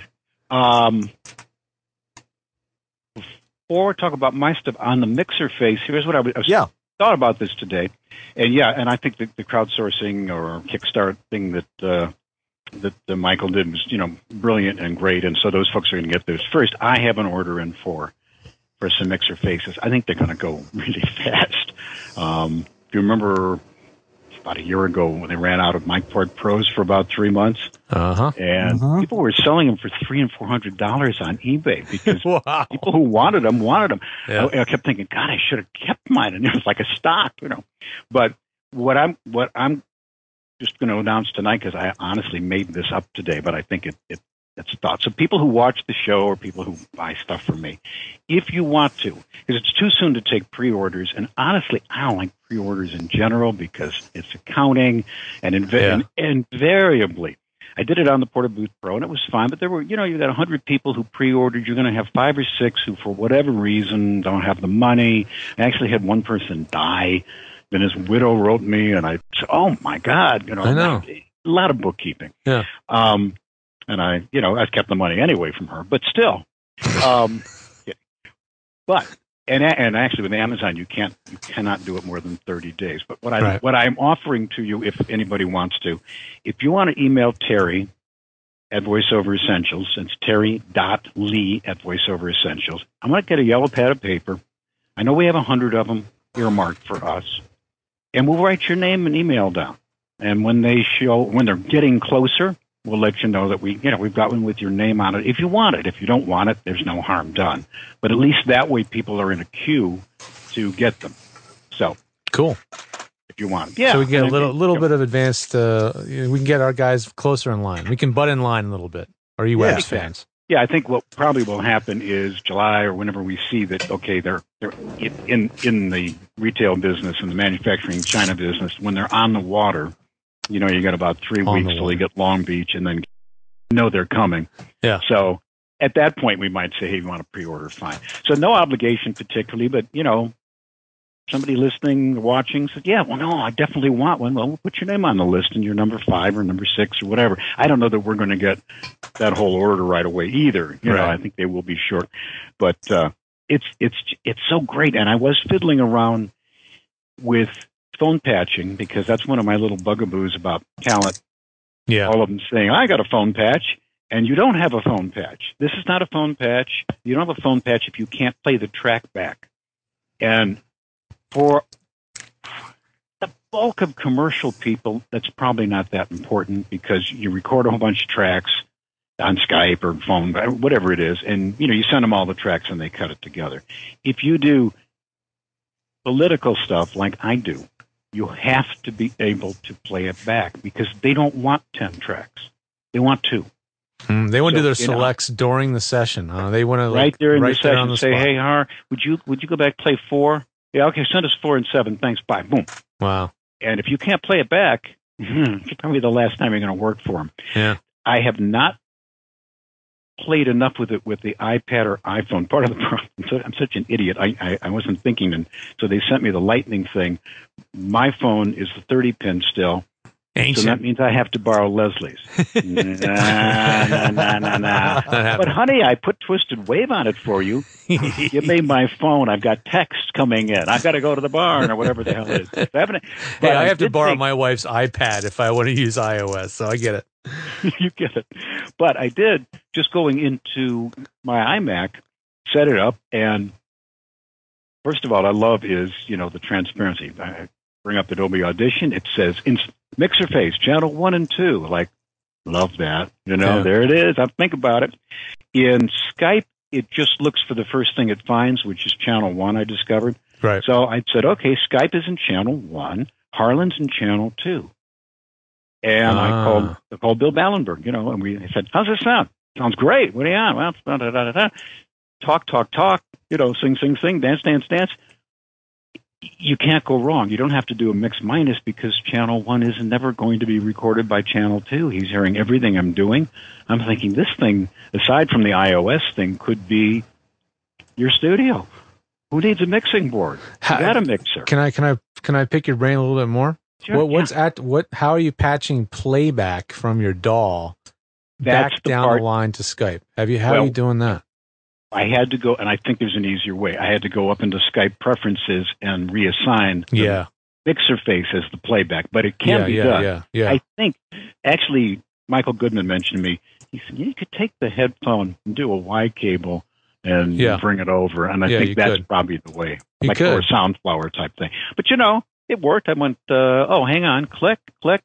Before we talk about my stuff on the mixer face, here's what I thought about this today, and I think the crowdsourcing or Kickstart thing that Michael did was brilliant and great, and so those folks are going to get those first. I have an order in for some mixer faces. I think they're going to go really fast. If you remember, about a year ago when they ran out of MicPort Pros for about 3 months. And people were selling them for $300 and $400 on eBay because people who wanted them. Yeah. I kept thinking, God, I should have kept mine, and it was like a stock, But what I'm just going to announce tonight, because I honestly made this up today, but I think it's thought. So people who watch the show or people who buy stuff from me, if you want to, because it's too soon to take pre-orders, and honestly, I don't like pre-orders in general because it's accounting and invariably. I did it on the Porta Booth Pro, and it was fine, but there were, you got 100 people who pre-ordered. You're going to have 5 or 6 who, for whatever reason, don't have the money. I actually had one person die. Then his widow wrote me, and I said, oh, my God. I know. A lot of bookkeeping. Yeah. And I kept the money anyway from her, but still, and actually with Amazon, you cannot do it more than 30 days. But what I'm offering to you, if anybody wants to, if you want to email Terry at VoiceOver Essentials, it's terry.lee at VoiceOver Essentials. I'm going to get a yellow pad of paper. I know we have 100 of them earmarked for us, and we'll write your name and email down. And when they're getting closer, we'll let you know that we've got one with your name on it if you want it. If you don't want it, there's no harm done. But at least that way people are in a queue to get them. So cool. If you want. Yeah. So we can get a little bit of advanced, we can get our guys closer in line. We can butt in line a little bit. Are you Webs fans? Yeah, I think what probably will happen is July or whenever we see that, okay, they're in the retail business and the manufacturing China business, when they're on the water, you got about 3 weeks till you get Long Beach, and then they're coming. Yeah. So at that point, we might say, hey, you want to pre-order, fine. So no obligation particularly, but, somebody listening, watching, said, yeah, well, no, I definitely want one. Well, we'll put your name on the list and you're number 5 or number 6 or whatever. I don't know that we're going to get that whole order right away either. You know, I think they will be short. But it's so great. And I was fiddling around with phone patching because that's one of my little bugaboos about talent. Yeah. All of them saying, I got a phone patch. And you don't have a phone patch. This is not a phone patch. You don't have a phone patch if you can't play the track back. And for the bulk of commercial people, that's probably not that important because you record a whole bunch of tracks on Skype or phone, whatever it is, and you send them all the tracks and they cut it together. If you do political stuff like I do, you have to be able to play it back because they don't want 10 tracks. They want 2. They want to do their selects during the session. They want to right there in the session on the say, spot. "Hey, Har, would you go back play 4? Yeah, okay, send us 4 and 7. Thanks, bye, boom." Wow. And if you can't play it back, it's probably the last time you're going to work for them. Yeah. I have not played enough with it with the iPad or iPhone. Part of the problem, I'm such an idiot. I wasn't thinking, and so they sent me the Lightning thing. My phone is the 30-pin still. Ancient. So that means I have to borrow Leslie's. Nah. But honey, I put Twisted Wave on it for you. Give me my phone. I've got texts coming in. I've got to go to the barn or whatever the hell it is. I have to borrow my wife's iPad if I want to use iOS, so I get it. You get it. But I did, just going into my iMac, set it up, and first of all, I love is, the transparency. I bring up Adobe Audition. It says mixer phase, channel 1 and 2. Like, love that. There it is. I think about it. In Skype, it just looks for the first thing it finds, which is channel 1, I discovered. Right. So I said, okay, Skype is in channel 1, Harlan's in channel 2. And I called Bill Ballenberg, and I said, how's this sound? Sounds great. What are you on? Well, talk, sing, dance. You can't go wrong. You don't have to do a mix minus because channel 1 is never going to be recorded by channel 2. He's hearing everything I'm doing. I'm thinking this thing, aside from the iOS thing, could be your studio. Who needs a mixing board? You got a mixer. Can I pick your brain a little bit more? Sure, How are you patching playback from your DAW back down the line to Skype? How are you doing that? I had to go, and I think there's an easier way. I had to go up into Skype preferences and reassign the mixer face as the playback, but it can be done. Yeah. I think, actually, Michael Goodman mentioned to me, he said, you could take the headphone and do a Y cable and bring it over, and I think that's probably the way. Or a Soundflower type thing. But, it worked. I went, hang on, click,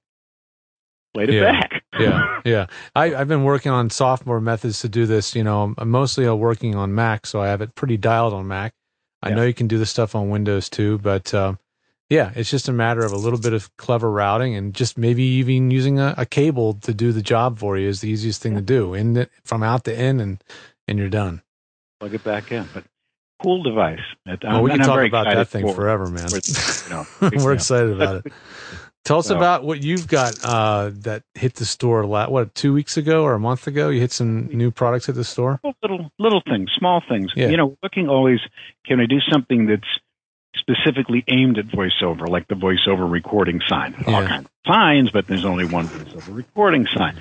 played it back. Yeah. I've been working on software methods to do this. I'm mostly working on Mac, so I have it pretty dialed on Mac. I know you can do this stuff on Windows too, but it's just a matter of a little bit of clever routing and just maybe even using a cable to do the job for you is the easiest thing to do. From out to in, and you're done. Plug it back in. But cool device. We can talk about that thing forever, man. We're excited about it. Tell us about what you've got that hit the store 2 weeks ago or a month ago? You hit some new products at the store? Little things, small things. Yeah. Looking always, can I do something that's specifically aimed at voiceover, like the voiceover recording sign? All kinds of signs, but there's only one voiceover recording sign.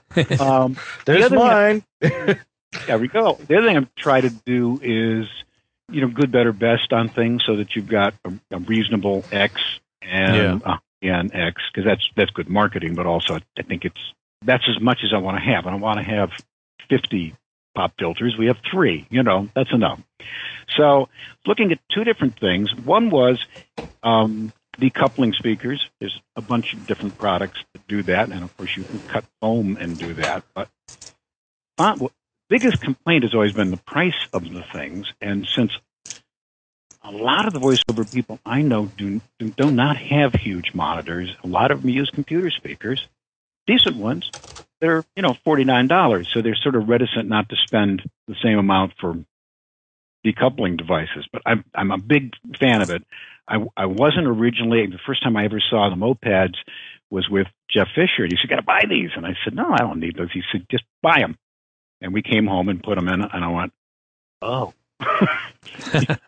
There's mine. There we go. The other thing I'm trying to do is, good, better, best on things so that you've got a reasonable X and X, because that's good marketing, but also I think that's as much as I want to have. I don't want to have 50 pop filters. We have 3. That's enough. So looking at 2 different things. One was decoupling speakers. There's a bunch of different products that do that, and of course you can cut foam and do that. But biggest complaint has always been the price of the things, and since a lot of the voiceover people I know do not have huge monitors. A lot of them use computer speakers, decent ones. They're $49, so they're sort of reticent not to spend the same amount for decoupling devices. But I'm a big fan of it. I wasn't originally. The first time I ever saw the Mopads was with Jeff Fisher, and he said, "You got to buy these." And I said, "No, I don't need those." He said, "Just buy them." And we came home and put them in, and I went, "Oh."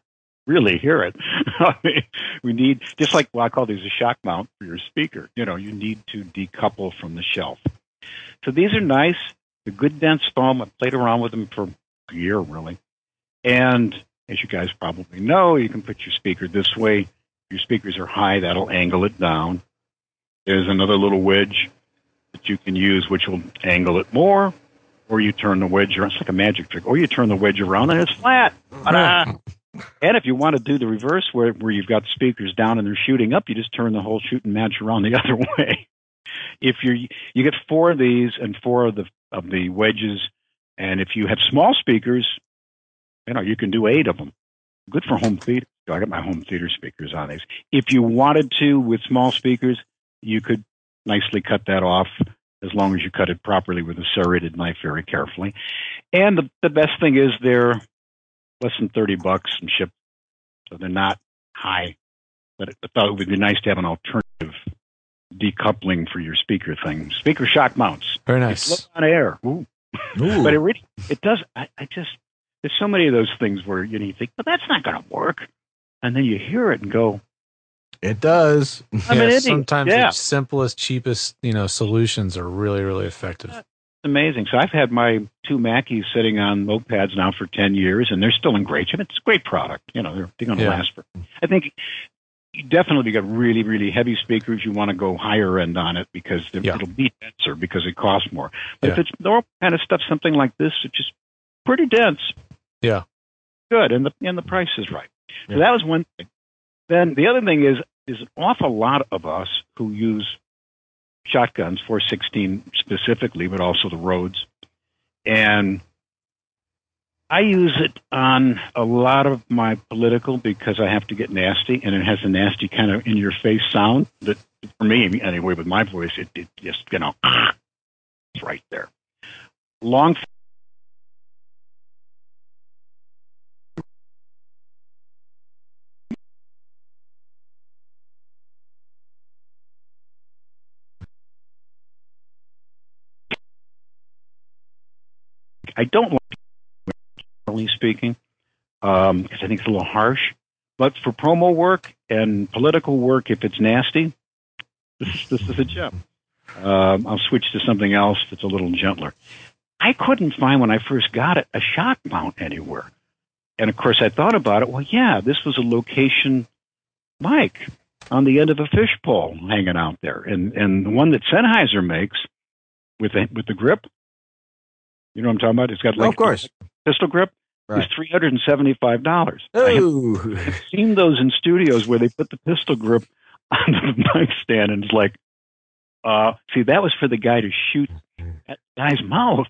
really hear it. I mean, we need, just like what I call these a shock mount for your speaker. You know, you need to decouple from the shelf. So these are nice. They're good dense foam. I played around with them for a year, really. And as you guys probably know, you can put your speaker this way. If your speakers are high, that'll angle it down. There's another little wedge that you can use, which will angle it more. Or you turn the wedge around. It's like a magic trick. Or you turn the wedge around and it's flat. And if you want to do the reverse, where you've got the speakers down and they're shooting up, you just turn the whole shooting match around the other way. If you get 4 of these and 4 of the wedges, and if you have small speakers, you know, you can do 8 of them. Good for home theater. I got my home theater speakers on these. If you wanted to, with small speakers, you could nicely cut that off, as long as you cut it properly with a serrated knife very carefully. And the best thing is they're less than $30 and shipped, so they're not high. But I thought it would be nice to have an alternative decoupling for your speaker thing. Speaker shock mounts. Very nice. It's on air. Ooh. But it does. I just, there's so many of those things where you think, but that's not going to work. And then you hear it and go, it does. Sometimes the simplest, cheapest, solutions are really, really effective. It's amazing. So I've had my 2 Mackeys sitting on notepads now for 10 years, and they're still in great shape. It's a great product. They're going to last for. I think you definitely got really, really heavy speakers. You want to go higher end on it because it'll be denser because it costs more. But if it's normal kind of stuff, something like this, it's just pretty dense. Yeah. Good, and the price is right. So that was one thing. Then the other thing is an awful lot of us who use shotguns, 416 specifically, but also the Rhodes. And I use it on a lot of my political because I have to get nasty, and it has a nasty kind of in-your-face sound that, for me anyway, with my voice, it just, it's right there. Long I don't like it, generally speaking, because I think it's a little harsh. But for promo work and political work, if it's nasty, this is a gem. I'll switch to something else that's a little gentler. I couldn't find, when I first got it, a shock mount anywhere. And, of course, I thought about it. Well, yeah, this was a location mic on the end of a fishpole hanging out there. And the one that Sennheiser makes with the grip, you know what I'm talking about? It's got like of course. Pistol grip. Right. Is $375. Oh. I've seen those in studios where they put the pistol grip on the nightstand, and it's like, see, that was for the guy to shoot at the guy's mouth.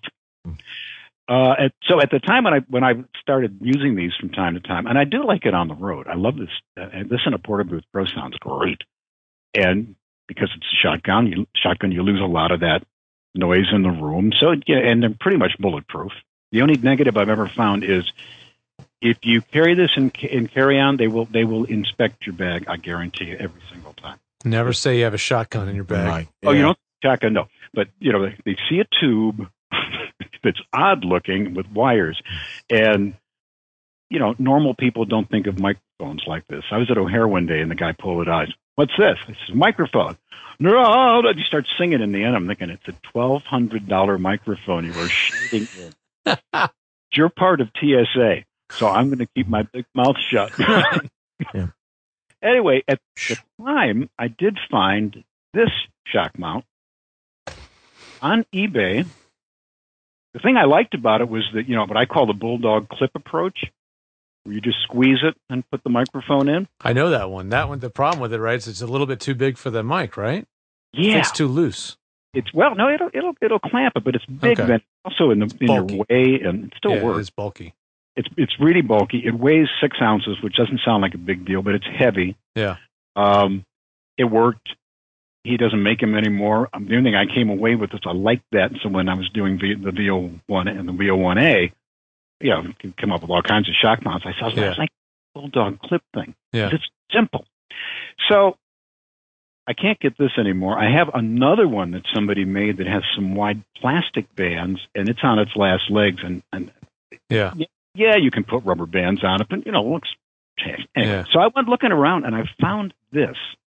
So at the time when I started using these from time to time, and I do like it on the road. I love this. This in a Porta Booth Pro sounds great, and because it's a shotgun, you lose a lot of that noise in the room. So and they're pretty much bulletproof. The only negative I've ever found is if you carry this in carry-on, they will inspect your bag. I guarantee you, every single time. Never say you have a shotgun in your bag. Right. Oh, you don't shotgun? No, but they see a tube that's odd looking with wires, and normal people don't think of microphones like this. I was at O'Hare one day, and the guy pulled it out. What's this? This is a microphone. No, you start singing in the end. I'm thinking it's a $1,200 microphone you were shooting in. You're part of TSA, so I'm going to keep my big mouth shut. Yeah. Anyway, at the time, I did find this shock mount on eBay. The thing I liked about it was that, what I call the bulldog clip approach, where you just squeeze it and put the microphone in. I know that one. That one, the problem with it, right, is it's a little bit too big for the mic, right? Yeah. It's too loose. It'll clamp it, but it's big. Okay. Then also in your way, and it still works. It's bulky. It's really bulky. It weighs 6 ounces, which doesn't sound like a big deal, but it's heavy. Yeah. It worked. He doesn't make them anymore. The only thing I came away with is I liked that. So when I was doing the VO1 and the VO1A, you can come up with all kinds of shock mounts. I saw it's like a bulldog clip thing. Yeah. It's simple. So I can't get this anymore. I have another one that somebody made that has some wide plastic bands, and it's on its last legs. And yeah, you can put rubber bands on it, but it looks Anyway, so I went looking around and I found this.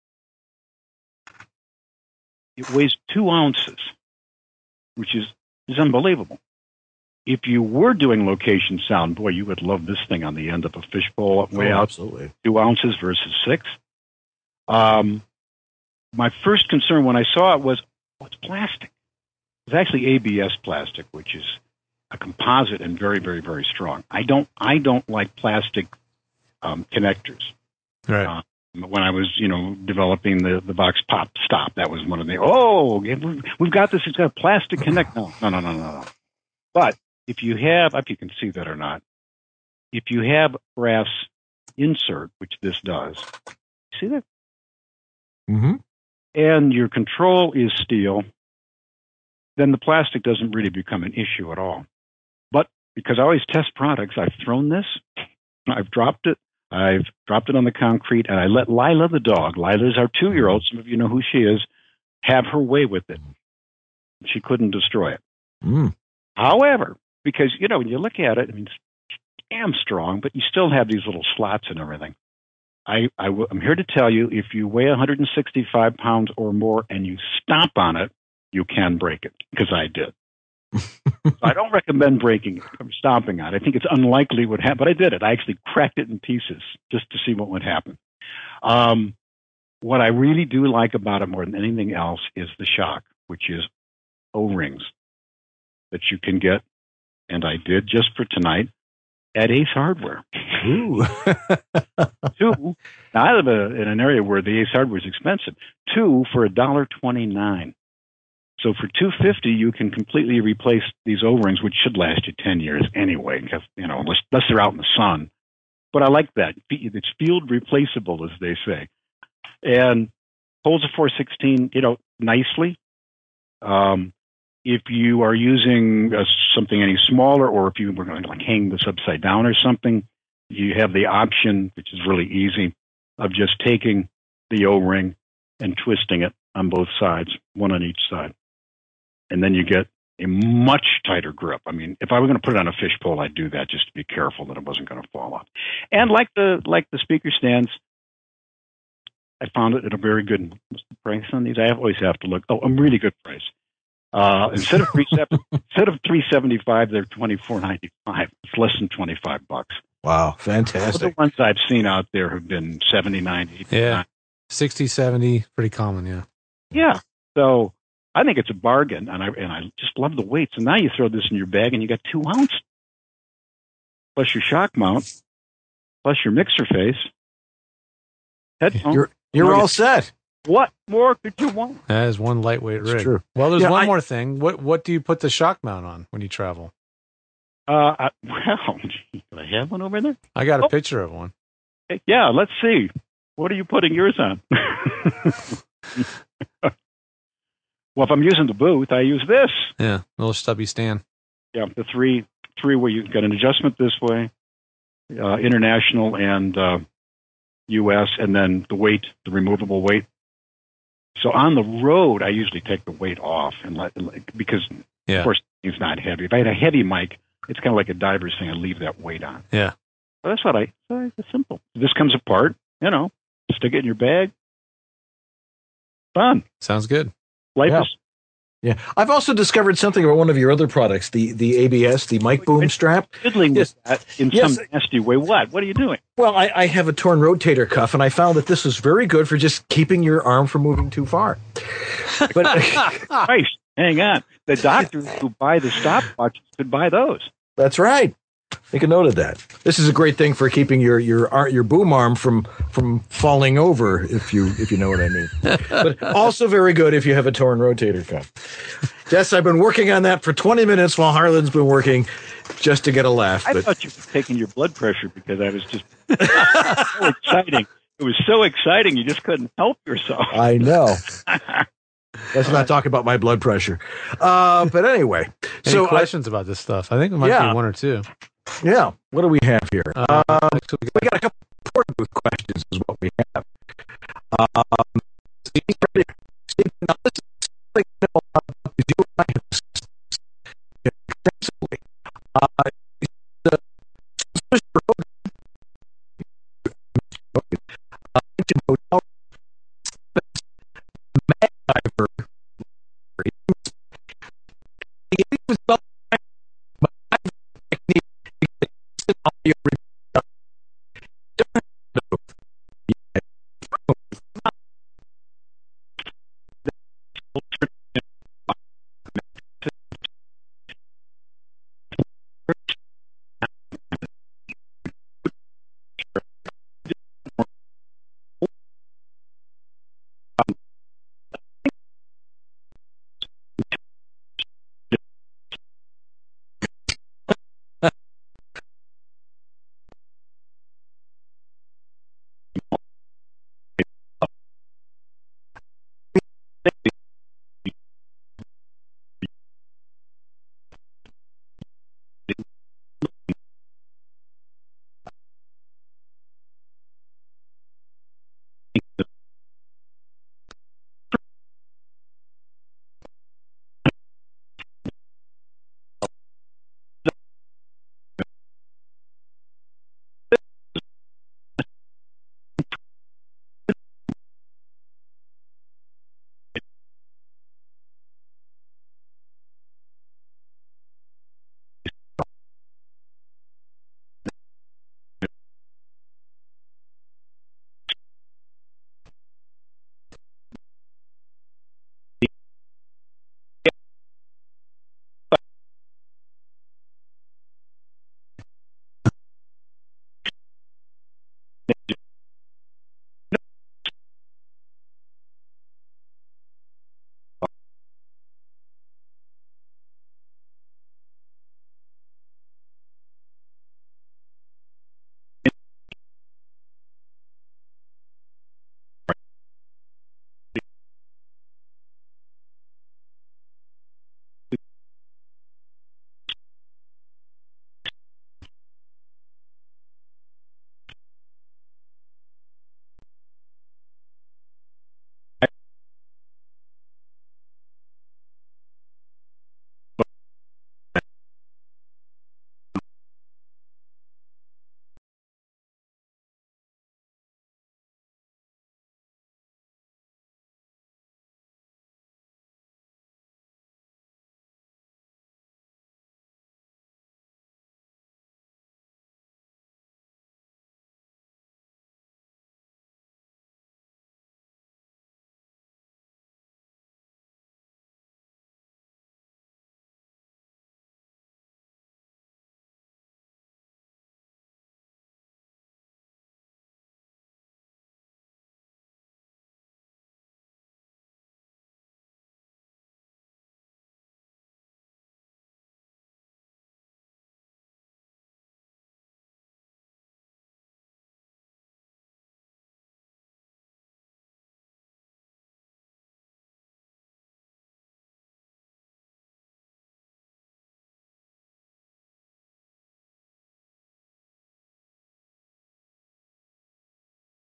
It weighs 2 ounces, which is unbelievable. If you were doing location sound, boy, you would love this thing on the end of a fishbowl way out. Absolutely. 2 ounces versus 6. My first concern when I saw it was, it's plastic. It's actually ABS plastic, which is a composite and very, very, very strong. I don't like plastic connectors. Right. When I was, developing the Vox Pop Stop, that was one of the, we've got this, it's got a plastic connect. No. But if you can see that or not, if you have brass insert, which this does, see that? Mm-hmm. And your control is steel, then the plastic doesn't really become an issue at all. But because I always test products, I've thrown this, I've dropped it on the concrete, and I let Lila the dog, Lila's our 2-year-old, some of you know who she is, have her way with it. She couldn't destroy it. Mm. However, because, when you look at it, it's damn strong, but you still have these little slots and everything. I'm here to tell you, if you weigh 165 pounds or more and you stomp on it, you can break it, because I did. So I don't recommend breaking it or stomping on it. I think it's unlikely would happen, but I did it. I actually cracked it in pieces just to see what would happen. What I really do like about it more than anything else is the shock, which is O-rings that you can get, and I did just for tonight, at Ace Hardware. Ooh. 2, now I live in an area where the Ace Hardware is expensive. 2 for $1.29. So for $2.50, you can completely replace these O-rings, which should last you 10 years anyway, because, unless they're out in the sun. But I like that. It's field replaceable, as they say. And holds a 416, nicely. If you are using something any smaller, or if you were going to hang this upside down or something, you have the option, which is really easy, of just taking the O-ring and twisting it on both sides, one on each side. And then you get a much tighter grip. I mean, if I were going to put it on a fishpole, I'd do that just to be careful that it wasn't going to fall off. And like the speaker stands, I found it at a very good price on these. I always have to look. Oh, a really good price. Instead of $375, they're $24.95. It's less than $25. Wow, fantastic! Well, the ones I've seen out there have been $70, $90. Yeah, 60, 70, pretty common. Yeah. Yeah. So I think it's a bargain, and I just love the weight. So now you throw this in your bag, and you got 2 ounces, plus your shock mount, plus your mixer face, headphone. You're all set. What more could you want? That is one lightweight rig. True. Well, there's one more thing. What do you put the shock mount on when you travel? Well, do I have one over there? I got a picture of one. Yeah, let's see. What are you putting yours on? Well, if I'm using the booth, I use this. Yeah, little stubby stand. Yeah, the three where you've got an adjustment this way, international and U.S., and then the weight, the removable weight. So on the road, I usually take the weight off because, of course, it's not heavy. If I had a heavy mic, it's kind of like a diver's thing. I leave that weight on. Yeah. So that's what it's simple. This comes apart, stick it in your bag. Fun. Sounds good. Life is. Yeah. I've also discovered something about one of your other products, the ABS, the mic boom strap. Fiddling with that in some nasty way. What are you doing? Well, I have a torn rotator cuff, and I found that this is very good for just keeping your arm from moving too far. But Christ, hang on. The doctors who buy the stopwatches could buy those. That's right. Make a note of that. This is a great thing for keeping your boom arm from falling over, if you know what I mean. But also very good if you have a torn rotator cuff. Yes, I've been working on that for 20 minutes while Harlan's been working just to get a laugh. I thought you were taking your blood pressure because I was just so exciting. It was so exciting you just couldn't help yourself. I know. Let's not talk about my blood pressure. But anyway. Any questions about this stuff? I think there might be one or two. Yeah. What do we have here? We got a couple of port booth questions is what we have. Steve, now this is something I know about because you and I have discussed extensively. was about